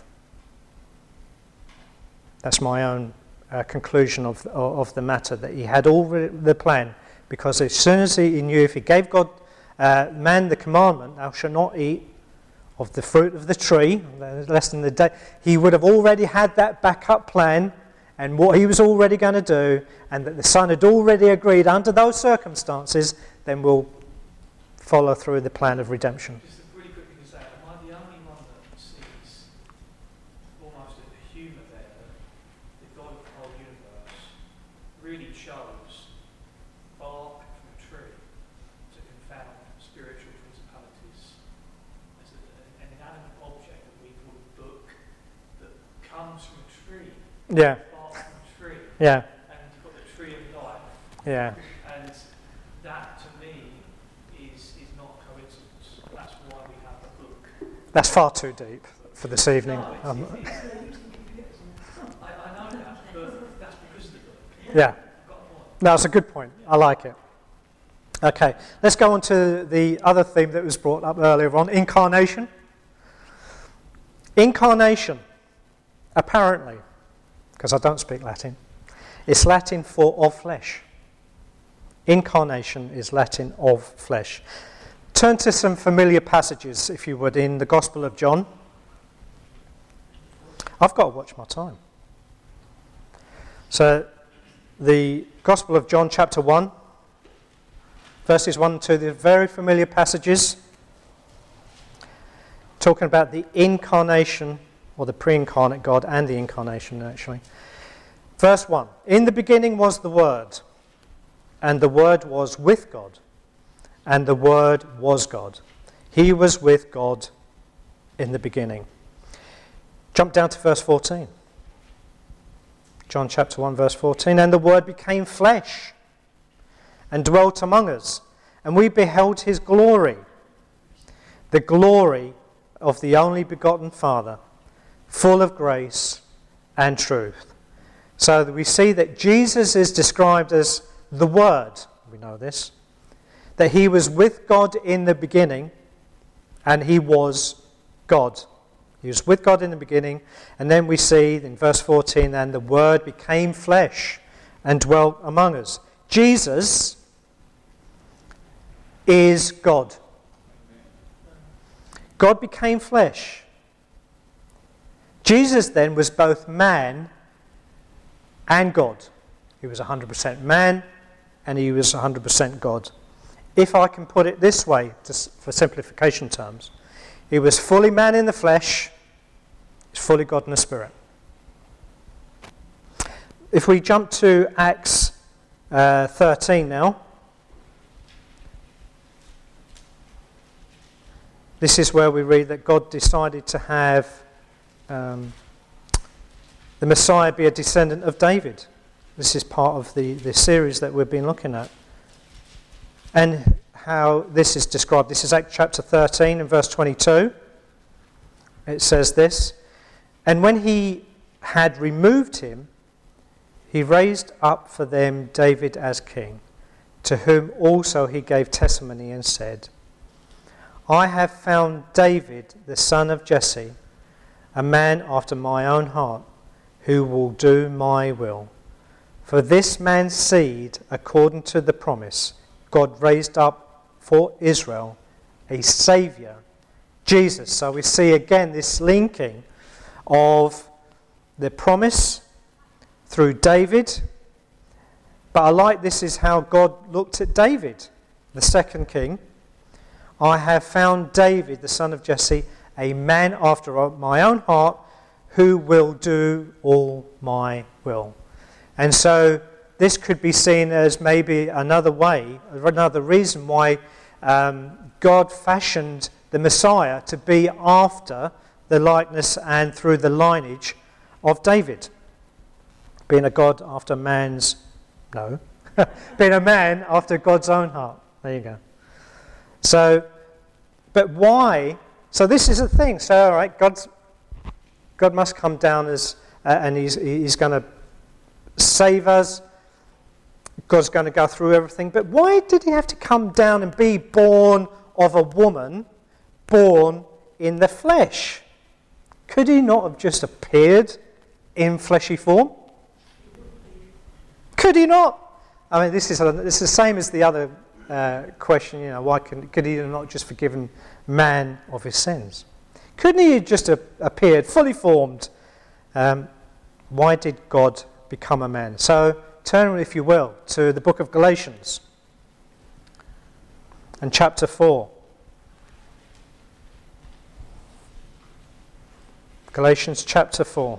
That's my own uh, conclusion of, of the matter, that he had all the plan, because as soon as he knew, if he gave God, uh, man the commandment, thou shalt not eat of the fruit of the tree, less than the day, he would have already had that backup plan and what he was already going to do, and that the Son had already agreed under those circumstances, then we'll follow through the plan of redemption. Just really quickly to say, am I the only one that sees almost a humour there that the God of the whole universe really chose bark from a tree to confound spiritual principalities as a, an inanimate object that we call a book that comes from a tree, Yeah, bark from a tree, yeah, and you've got the tree of life, yeah. and that to me is is not coincidence. That's why we have a book. That's far too deep for this evening. No, it's, Um, it's, it's, I, I know that, but that's because of the book. yeah, I've got a point. no, it's a good point. I like it. Okay, let's go on to the other theme that was brought up earlier on, incarnation. Incarnation, apparently, because I don't speak Latin, it's Latin for of flesh. Incarnation is Latin of flesh. Turn to some familiar passages, if you would, in the Gospel of John. I've got to watch my time. So, the Gospel of John, chapter one, verses one and two, they're very familiar passages, talking about the incarnation, or the pre-incarnate God, and the incarnation, actually. Verse one, in the beginning was the Word, and the Word was with God, and the Word was God. He was with God in the beginning. Jump down to verse fourteen. John chapter one, verse fourteen. And the Word became flesh and dwelt among us, and we beheld his glory, the glory of the only begotten Father, full of grace and truth. So that we see that Jesus is described as the Word. We know this. That he was with God in the beginning, and he was God. He was with God in the beginning, and then we see in verse fourteen, and the Word became flesh and dwelt among us. Jesus is God. God became flesh. Jesus then was both man and God. He was one hundred percent man and he was one hundred percent God. If I can put it this way, just for simplification terms, he was fully man in the flesh, he's fully God in the spirit. If we jump to Acts uh, thirteen now, this is where we read that God decided to have um, the Messiah be a descendant of David. This is part of the, the series that we've been looking at. And how this is described. This is Acts chapter thirteen and verse twenty-two. It says this, and when he had removed him, he raised up for them David as king, to whom also he gave testimony and said, I have found David, the son of Jesse, a man after my own heart, who will do my will. For this man's seed, according to the promise, God raised up for Israel a Saviour, Jesus. So we see again this linking of the promise through David. But I like this is how God looked at David, the second king. I have found David, the son of Jesse, a man after my own heart, who will do all my will. And so this could be seen as maybe another way, another reason why um, God fashioned the Messiah to be after the likeness and through the lineage of David. Being a God after man's, no, being a man after God's own heart. There you go. So, but why? So this is the thing. So, all right, God's, God must come down as, uh, and he's, he's going to save us. God's going to go through everything. But why did he have to come down and be born of a woman, born in the flesh? Could he not have just appeared in fleshy form? Could he not? I mean, this is, a, this is the same as the other uh, question, you know, why can, could he not just forgiven man of his sins? Couldn't he have just a, appeared fully formed? Um, why did God become a man? So turn, if you will, to the book of Galatians and chapter four. Galatians chapter four.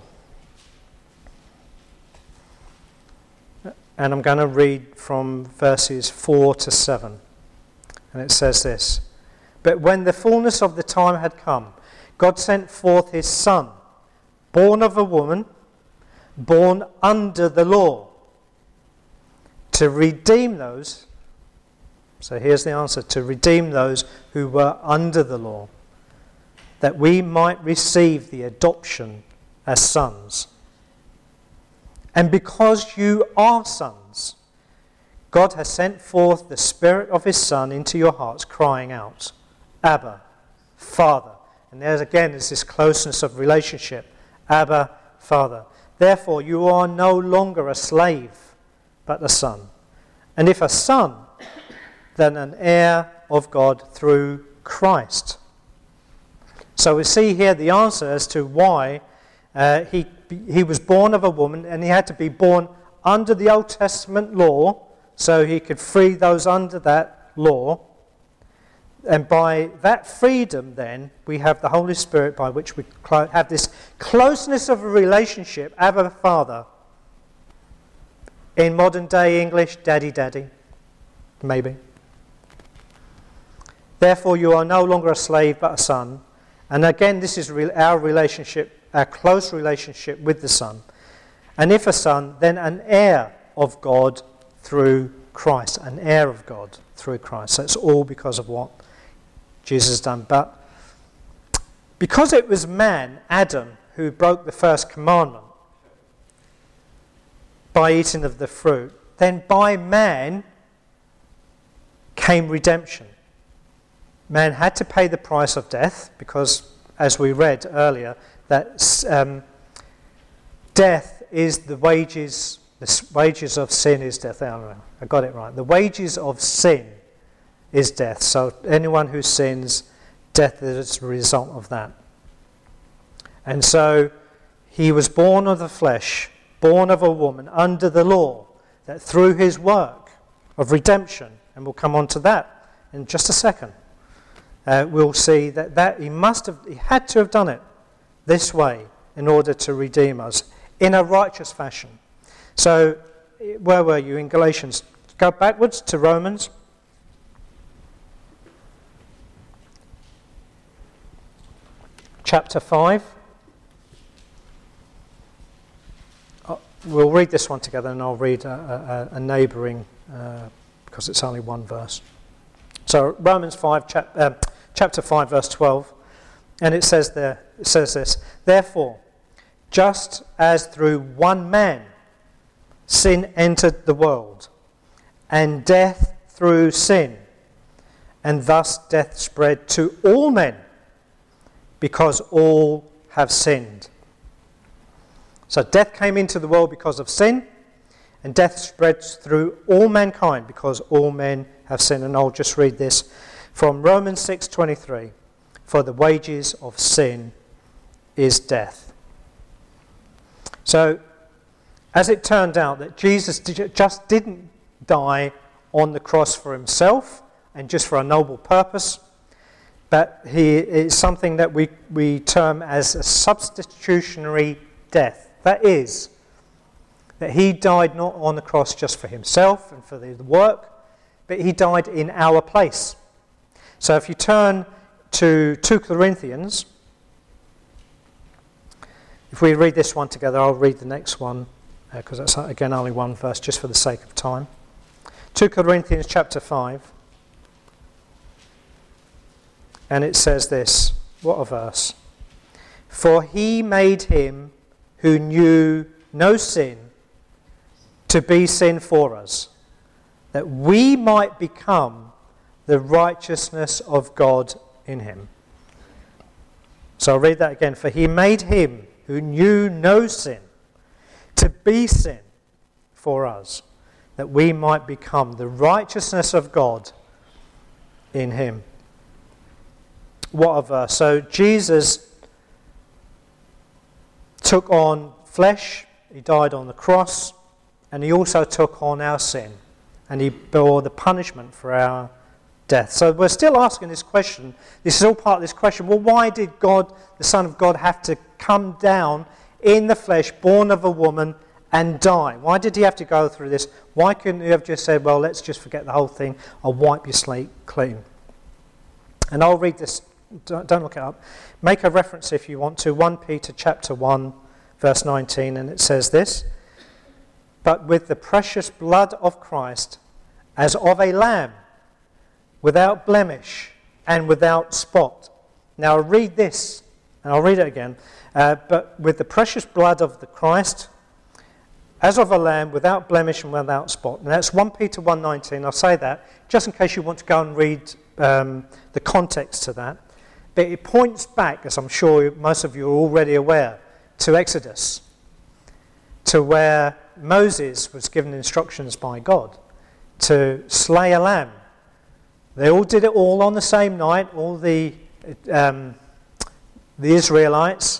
And I'm going to read from verses four to seven. And it says this, but when the fullness of the time had come, God sent forth his Son, born of a woman, born under the law, to redeem those, so here's the answer, to redeem those who were under the law, that we might receive the adoption as sons. And because you are sons, God has sent forth the Spirit of his Son into your hearts, crying out, Abba, Father. And there's again is this closeness of relationship. Abba, Father. Therefore you are no longer a slave, but a son. And if a son, then an heir of God through Christ. So we see here the answer as to why uh, he, he was born of a woman, and he had to be born under the Old Testament law so he could free those under that law. And by that freedom, then, we have the Holy Spirit by which we cl- have this closeness of a relationship, Abba, Father. In modern day English, daddy, daddy, maybe. Therefore, you are no longer a slave, but a son. And again, this is re- our relationship, our close relationship with the Son. And if a son, then an heir of God through Christ. An heir of God through Christ. So it's all because of what Jesus has done. But because it was man, Adam, who broke the first commandment by eating of the fruit, then by man came redemption. Man had to pay the price of death because, as we read earlier, that um, death is the wages, the wages of sin is death. I don't know, I got it right. The wages of sin is death. So anyone who sins, death is a result of that. And so he was born of the flesh, born of a woman, under the law, that through his work of redemption, and we'll come on to that in just a second, uh, we'll see that, that he must have, he had to have done it this way in order to redeem us in a righteous fashion. So where were you in Galatians? Go backwards to Romans. Chapter five. Oh, we'll read this one together, and I'll read a, a, a neighbouring, uh, because it's only one verse. So Romans five, chap, uh, chapter five, verse twelve, and it says there, it says this: Therefore, just as through one man sin entered the world, and death through sin, and thus death spread to all men, because all have sinned. So death came into the world because of sin, and death spreads through all mankind because all men have sinned. And I'll just read this from Romans six twenty-three. For the wages of sin is death. So, as it turned out that Jesus just didn't die on the cross for himself and just for a noble purpose, but he is something that we, we term as a substitutionary death. That is, that he died not on the cross just for himself and for the work, but he died in our place. So if you turn to two Corinthians, if we read this one together, I'll read the next one, because uh, that's again only one verse, just for the sake of time. two Corinthians chapter five. And it says this, what a verse. For he made him who knew no sin to be sin for us, that we might become the righteousness of God in him. So I'll read that again. For he made him who knew no sin to be sin for us, that we might become the righteousness of God in him. What a verse. So Jesus took on flesh, he died on the cross, and he also took on our sin, and he bore the punishment for our death. So we're still asking this question. This is all part of this question. Well, why did God, the Son of God, have to come down in the flesh, born of a woman, and die? Why did he have to go through this? Why couldn't he have just said, well, let's just forget the whole thing, I'll wipe your slate clean? And I'll read this. Don't, don't look it up. Make a reference if you want to. First Peter chapter one, verse nineteen, and it says this: But with the precious blood of Christ, as of a lamb, without blemish and without spot. Now I'll read this, and I'll read it again. Uh, but with the precious blood of the Christ, as of a lamb, without blemish and without spot. And that's First Peter one nineteen. I'll say that just in case you want to go and read um, the context to that. but it points back, as I'm sure most of you are already aware, to Exodus, to where Moses was given instructions by God to slay a lamb. They all did it all on the same night, all the um, the Israelites.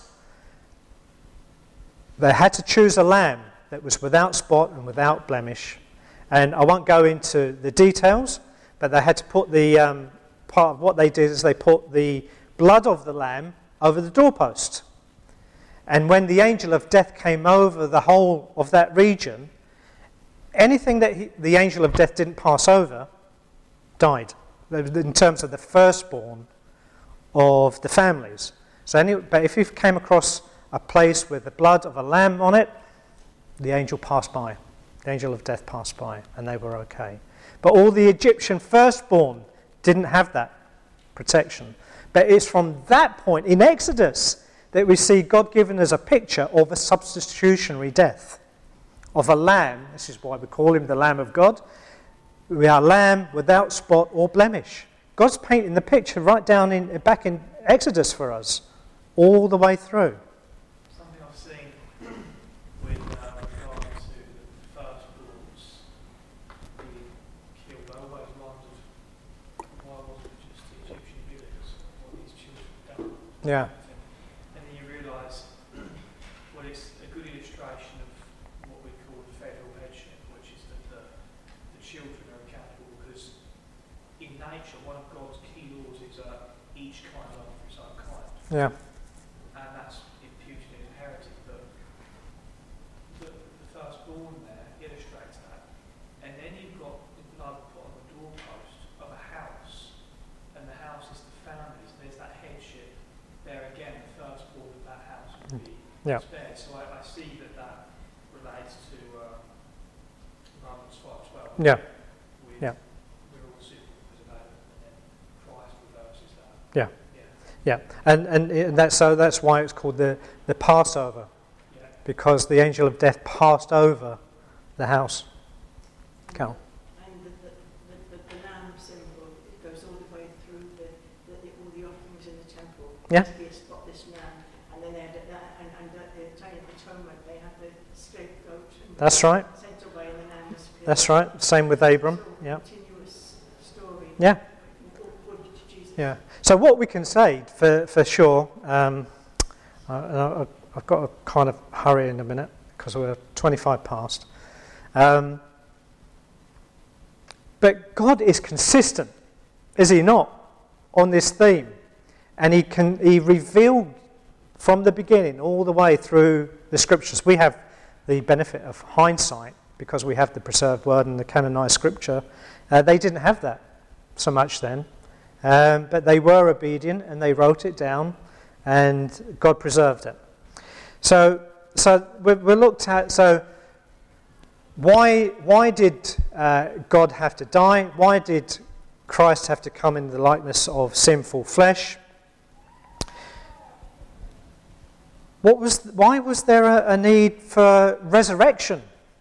They had to choose a lamb that was without spot and without blemish. And I won't go into the details, but they had to put the, um, part of what they did is they put the blood of the lamb over the doorpost. And when the angel of death came over the whole of that region, anything that he, the angel of death didn't pass over died, in terms of the firstborn of the families. So, any, but if you came across a place with the blood of a lamb on it, the angel passed by. The angel of death passed by, and they were okay. But all the Egyptian firstborn didn't have that protection. But it's from that point in Exodus that we see God giving us a picture of a substitutionary death, of a lamb. This is why we call him the Lamb of God. We are a lamb without spot or blemish. God's painting the picture right down in back in Exodus for us, all the way through. Something I've seen with uh, regard to the firstborns being killed, I always wondered why wasn't it just the Egyptian villagers what these children had done? Yeah. And then you realise, well, it's a good illustration of what we call federal headship, which is that the, the children are accountable, because in nature, one of God's key laws is uh, each kind of for its own kind. Yeah. And that's imputed and inherited, but the, the firstborn there illustrates that. And then you've got the blood put on the doorpost of a house, and the house is the families. There's that headship. There again, the firstborn of that house would be Yeah. spared. So I, I see that that relates to um, Romans five twelve. Yeah. With Yeah. we're all sinful because of Adam, and then Christ reverses that. Yeah. Yeah. Yeah, and and it- that's so that's why it's called the, the Passover, Yeah. because the angel of death passed over the house. Cal. And the, the, the, the, the lamb symbol, it goes all the way through the, the, the, all the offerings in the temple. Yeah. To be a spotless lamb. And then they had that, and, and at the Day of Atonement, they had the scapegoat. And That's right. Sent away, and the lamb was killed. That's right. Same with Abram. It's all a Yeah. continuous story. Yeah. All pointed to Jesus. Yeah. So what we can say for for sure, um, I, I, I've got to kind of hurry in a minute because we're twenty-five past. Um, but God is consistent, is He not, on this theme, and He can He revealed from the beginning all the way through the Scriptures. We have the benefit of hindsight because we have the preserved word and the canonized Scripture. Uh, they didn't have that so much then. Um, but they were obedient and they wrote it down and God preserved it. So so we, we looked at, so why, why did uh, God have to die? Why did Christ have to come in the likeness of sinful flesh? What was, why was there a, a need for resurrection?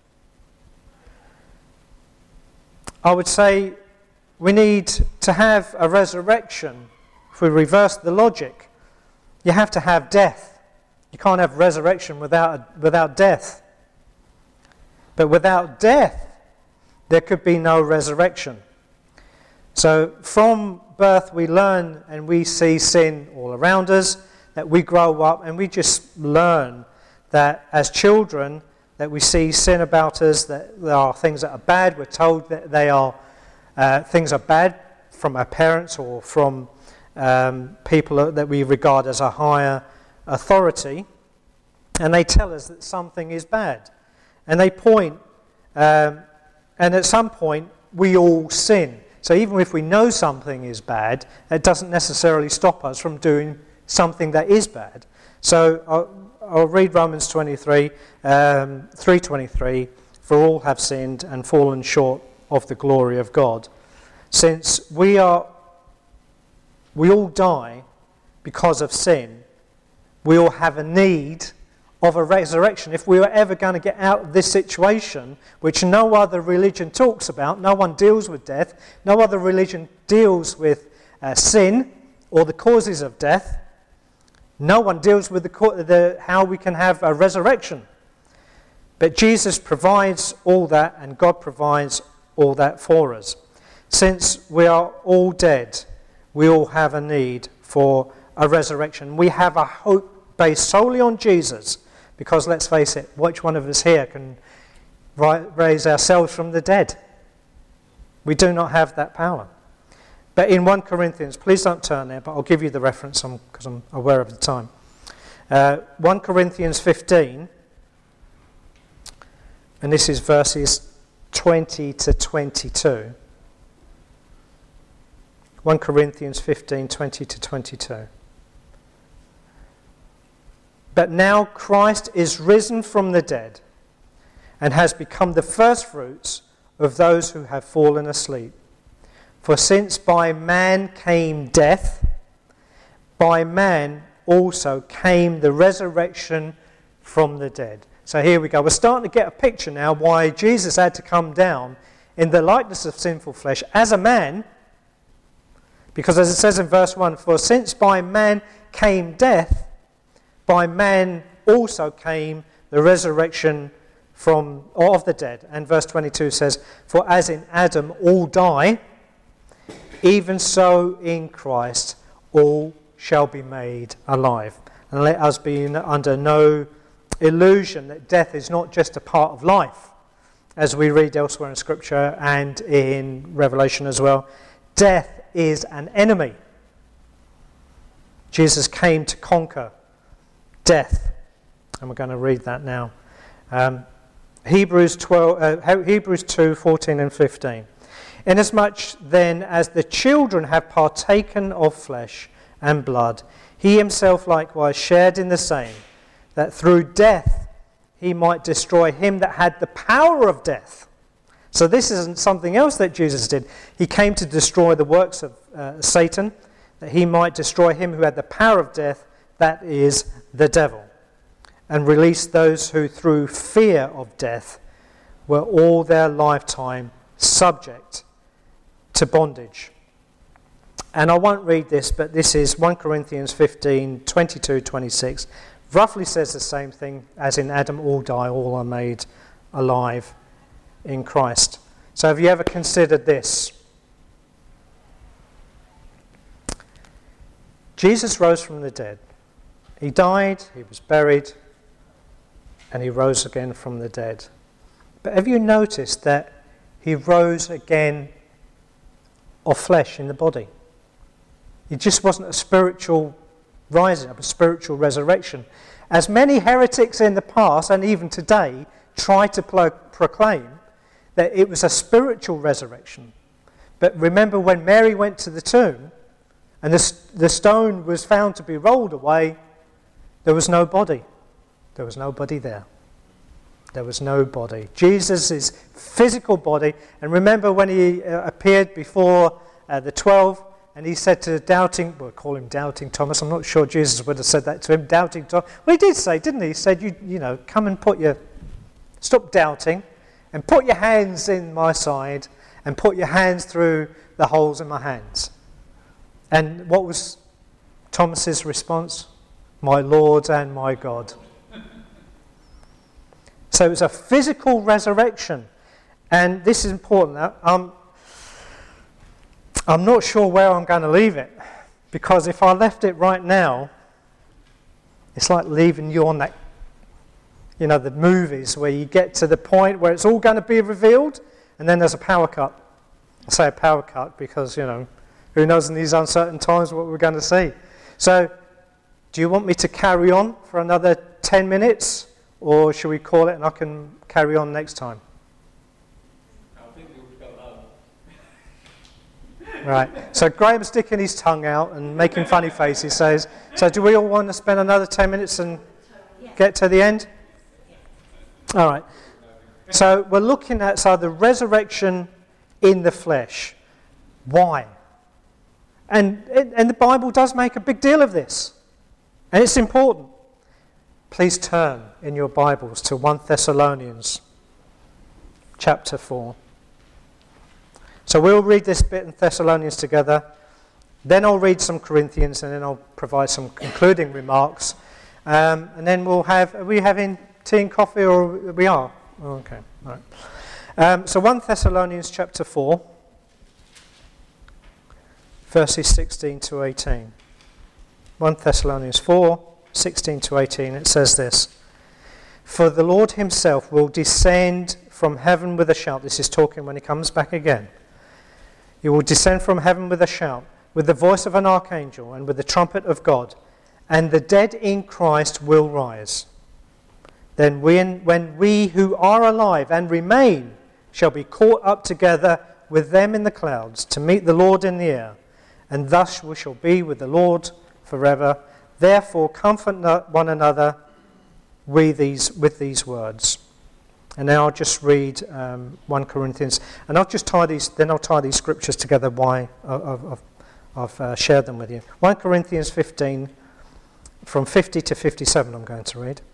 I would say we need to have a resurrection. If we reverse the logic, you have to have death. You can't have resurrection without, without death. But without death, there could be no resurrection. So from birth we learn and we see sin all around us, that we grow up and we just learn that as children that we see sin about us, that there are things that are bad. We're told that they are Uh, things are bad from our parents or from um, people that we regard as a higher authority, and they tell us that something is bad. And they point, um, and at some point we all sin. So even if we know something is bad, it doesn't necessarily stop us from doing something that is bad. So I'll, I'll read Romans twenty-three, um, three twenty-three, for all have sinned and fallen short of the glory of God. Since we are, we all die because of sin, we all have a need of a resurrection. If we were ever going to get out of this situation, which no other religion talks about, no one deals with death, no other religion deals with uh, sin or the causes of death. No one deals with the, the how we can have a resurrection. But Jesus provides all that, and God provides all that for us. Since we are all dead, we all have a need for a resurrection. We have a hope based solely on Jesus, because let's face it, which one of us here can raise ourselves from the dead? We do not have that power. But in First Corinthians, please don't turn there, but I'll give you the reference because I'm aware of the time. Uh, First Corinthians fifteen, and this is verses twenty to twenty-two. First Corinthians fifteen, twenty to twenty-two. But now Christ is risen from the dead and has become the firstfruits of those who have fallen asleep. For since by man came death, by man also came the resurrection from the dead. So here we go. We're starting to get a picture now why Jesus had to come down in the likeness of sinful flesh as a man. Because as it says in verse one, for since by man came death, by man also came the resurrection from of the dead. And verse twenty-two says, for as in Adam all die, even so in Christ all shall be made alive. And let us be under no illusion that death is not just a part of life, as we read elsewhere in Scripture and in Revelation as well. Death is an enemy. Jesus came to conquer death. And we're going to read that now. Um, Hebrews twelve, uh, Hebrews two, fourteen and fifteen. Inasmuch then as the children have partaken of flesh and blood, he himself likewise shared in the same, that through death he might destroy him that had the power of death. So this isn't something else that Jesus did. He came to destroy the works of uh, Satan, that he might destroy him who had the power of death, that is the devil, and release those who through fear of death were all their lifetime subject to bondage. And I won't read this, but this is First Corinthians fifteen, twenty-two, twenty-six. Roughly says the same thing as in Adam all die, all are made alive in Christ. So have you ever considered this? Jesus rose from the dead. He died, he was buried, and he rose again from the dead. But have you noticed that he rose again of flesh in the body? It just wasn't a spiritual rising up, a spiritual resurrection. As many heretics in the past, and even today, try to pro- proclaim that it was a spiritual resurrection. But remember when Mary went to the tomb, and the, the stone was found to be rolled away, there was no body. There was nobody there. There was no body. Jesus' physical body, and remember when he uh, appeared before uh, the twelve, and he said to doubting, we'll call him Doubting Thomas, I'm not sure Jesus would have said that to him, Doubting Thomas. Well, he did say, didn't he? He said, you, you know, come and put your, stop doubting, and put your hands in my side, and put your hands through the holes in my hands. And what was Thomas's response? My Lord and my God. So it was a physical resurrection. And this is important. Um, I'm not sure where I'm going to leave it. Because if I left it right now, it's like leaving you on that, you know, the movies where you get to the point where it's all going to be revealed, and then there's a power cut. I say a power cut because, you know, who knows in these uncertain times what we're going to see. So, do you want me to carry on for another ten minutes? Or should we call it and I can carry on next time? I think we would go home. Right. So Graham's sticking his tongue out and making funny faces. Says, so do we all want to spend another ten minutes and get to the end? All right. So we're looking at so the resurrection in the flesh. Why? And and the Bible does make a big deal of this. And it's important. Please turn in your Bibles to First Thessalonians chapter four. So we'll read this bit in Thessalonians together. Then I'll read some Corinthians, and then I'll provide some concluding remarks. Um, and then we'll have, are we having tea and coffee, or we are? Oh, okay, all right. Um, so First Thessalonians chapter four, verses sixteen to eighteen. First Thessalonians four, sixteen to eighteen, it says this. For the Lord himself will descend from heaven with a shout. This is talking when he comes back again. He will descend from heaven with a shout, with the voice of an archangel, and with the trumpet of God. And the dead in Christ will rise. Then we, when we who are alive and remain shall be caught up together with them in the clouds to meet the Lord in the air. And thus we shall be with the Lord forever. Therefore comfort one another with these, with these words. And now I'll just read um, First Corinthians, and I'll just tie these. Then I'll tie these scriptures together. Why I've, I've, I've uh, shared them with you. First Corinthians fifteen, from fifty to fifty-seven. I'm going to read.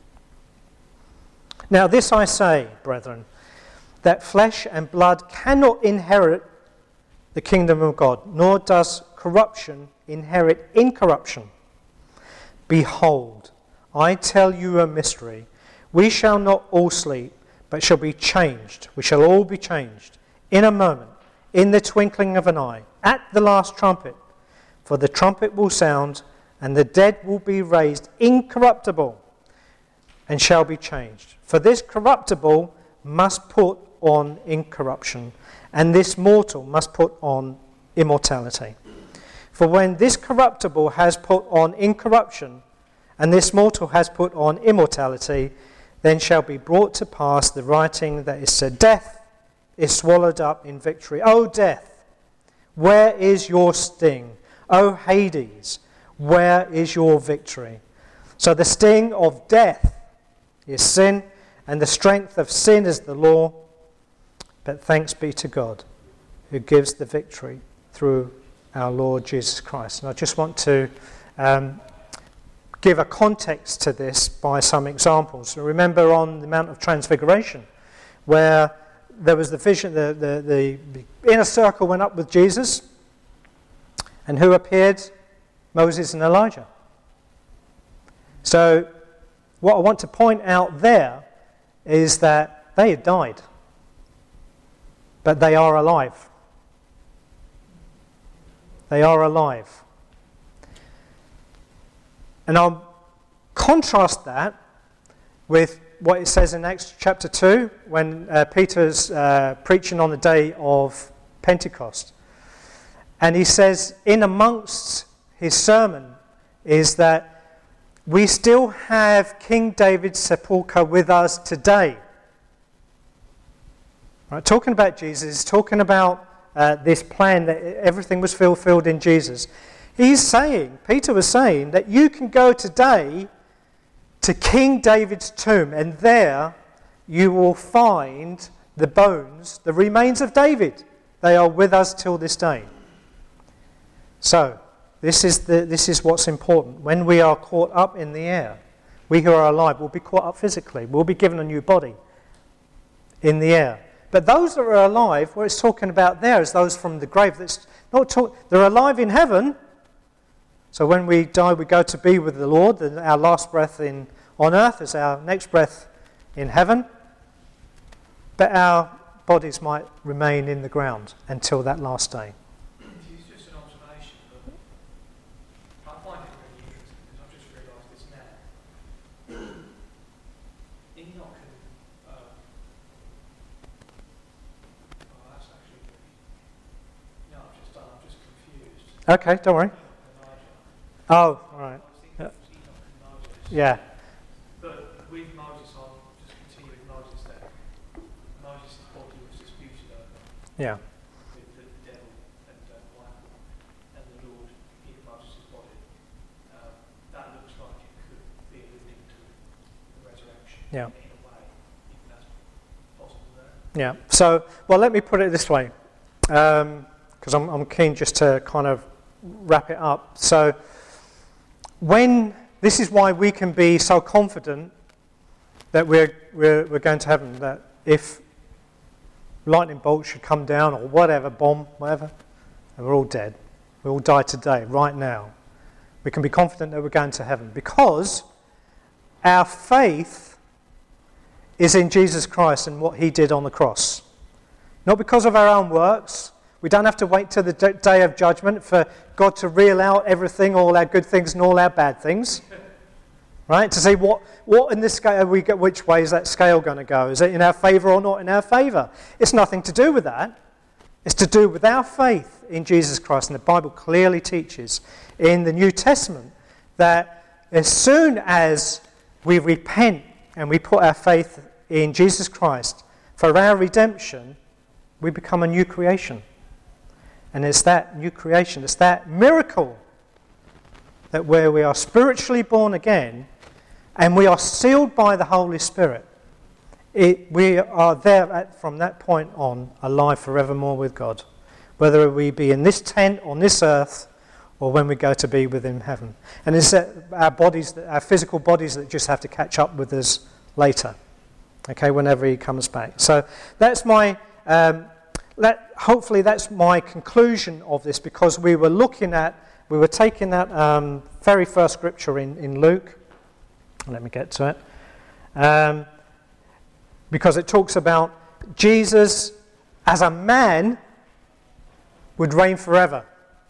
Now this I say, brethren, that flesh and blood cannot inherit the kingdom of God, nor does corruption inherit incorruption. Behold, I tell you a mystery. We shall not all sleep, but shall be changed. We shall all be changed in a moment, in the twinkling of an eye, at the last trumpet. For the trumpet will sound, and the dead will be raised incorruptible, and shall be changed. For this corruptible must put on incorruption, and this mortal must put on immortality. For when this corruptible has put on incorruption, and this mortal has put on immortality, then shall be brought to pass the writing that is said, death is swallowed up in victory. O death, where is your sting? O Hades, where is your victory? So the sting of death is sin, and the strength of sin is the law. But thanks be to God, who gives the victory through our Lord Jesus Christ. And I just want to um, give a context to this by some examples. Remember on the Mount of Transfiguration, where there was the vision, the, the, the, the inner circle went up with Jesus, and who appeared? Moses and Elijah. So what I want to point out there is that they had died, but they are alive. They are alive. And I'll contrast that with what it says in Acts chapter two, when uh, Peter's uh, preaching on the day of Pentecost. And he says, in amongst his sermon, is that we still have King David's sepulchre with us today. Right, talking about Jesus, talking about uh, this plan that everything was fulfilled in Jesus. He's saying, Peter was saying, that you can go today to King David's tomb, and there you will find the bones, the remains of David. They are with us till this day. So, this is the this is what's important. When we are caught up in the air, we who are alive will be caught up physically. We'll be given a new body in the air. But those that are alive, what it's talking about there is those from the grave. That's not talk, they're alive in heaven. So when we die, we go to be with the Lord, and our last breath in on earth is our next breath in heaven. But our bodies might remain in the ground until that last day. It's just an observation, but I find it really interesting because I've just realised this now. Enoch and uh, oh, that's actually really, no, I've just done. I'm just confused. Okay, don't worry. Oh, all right. I was thinking it was Enoch and Moses. Yeah. But with Moses on, just continue with Moses there. Moses' body was disputed over Yeah. with the devil and uh, Michael, and the Lord hid Moses' body. Uh, that looks like it could be alluding to the resurrection Yeah. in a way, if that's possible there. Yeah. So, well, let me put it this way, because um, I'm, I'm keen just to kind of wrap it up. So, when this is why we can be so confident that we're, we're we're going to heaven, that if lightning bolts should come down or whatever, bomb, whatever, and we're all dead, we all die today, right now, we can be confident that we're going to heaven because our faith is in Jesus Christ and what he did on the cross. Not because of our own works. We don't have to wait till the d- day of judgment for God to reel out everything, all our good things and all our bad things. Right? To see what, what in this scale we get, which way is that scale going to go? Is it in our favour or not in our favour? It's nothing to do with that. It's to do with our faith in Jesus Christ. And the Bible clearly teaches in the New Testament that as soon as we repent and we put our faith in Jesus Christ for our redemption, we become a new creation. And it's that new creation, it's that miracle that where we are spiritually born again and we are sealed by the Holy Spirit, it, we are there at, from that point on alive forevermore with God, whether we be in this tent on this earth or when we go to be with him in heaven. And it's our bodies, our physical bodies that just have to catch up with us later, okay, whenever he comes back. So that's my, um, that, hopefully that's my conclusion of this, because we were looking at, we were taking that um, very first scripture in, in Luke. Let me get to it. Um, because it talks about Jesus as a man would reign forever.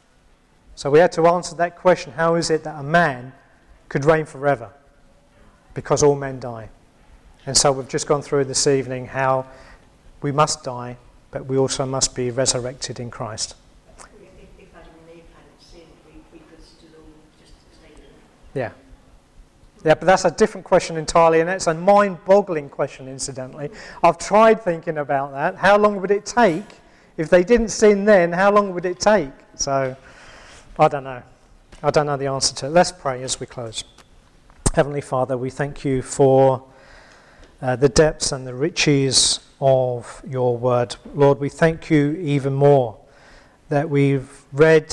So we had to answer that question, how is it that a man could reign forever? Because all men die. And so we've just gone through this evening how we must die, but we also must be resurrected in Christ. If, if Adam and Eve hadn't sinned, we, we could still all just stay there. Yeah. Yeah, but that's a different question entirely, and that's a mind-boggling question, incidentally. I've tried thinking about that. How long would it take? If they didn't sin then, how long would it take? So, I don't know. I don't know the answer to it. Let's pray as we close. Heavenly Father, we thank you for uh, the depths and the riches of your word. Lord, we thank you even more that we've read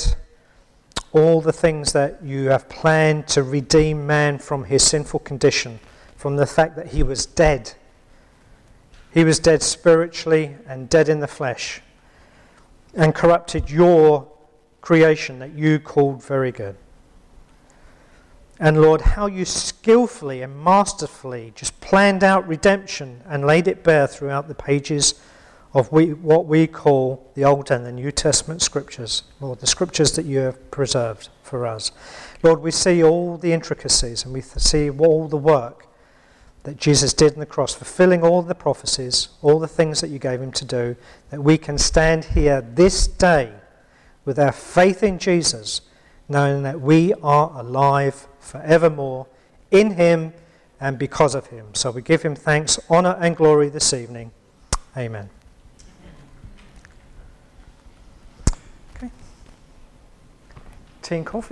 all the things that you have planned to redeem man from his sinful condition, from the fact that he was dead. He was dead spiritually and dead in the flesh, and corrupted your creation that you called very good. And Lord, how you skillfully and masterfully just planned out redemption and laid it bare throughout the pages of we, what we call the Old and the New Testament scriptures, Lord, the scriptures that you have preserved for us. Lord, we see all the intricacies and we see all the work that Jesus did on the cross, fulfilling all the prophecies, all the things that you gave him to do, that we can stand here this day with our faith in Jesus, knowing that we are alive forevermore in him and because of him. So we give him thanks, honour and glory this evening. Amen. Okay. Tea and coffee.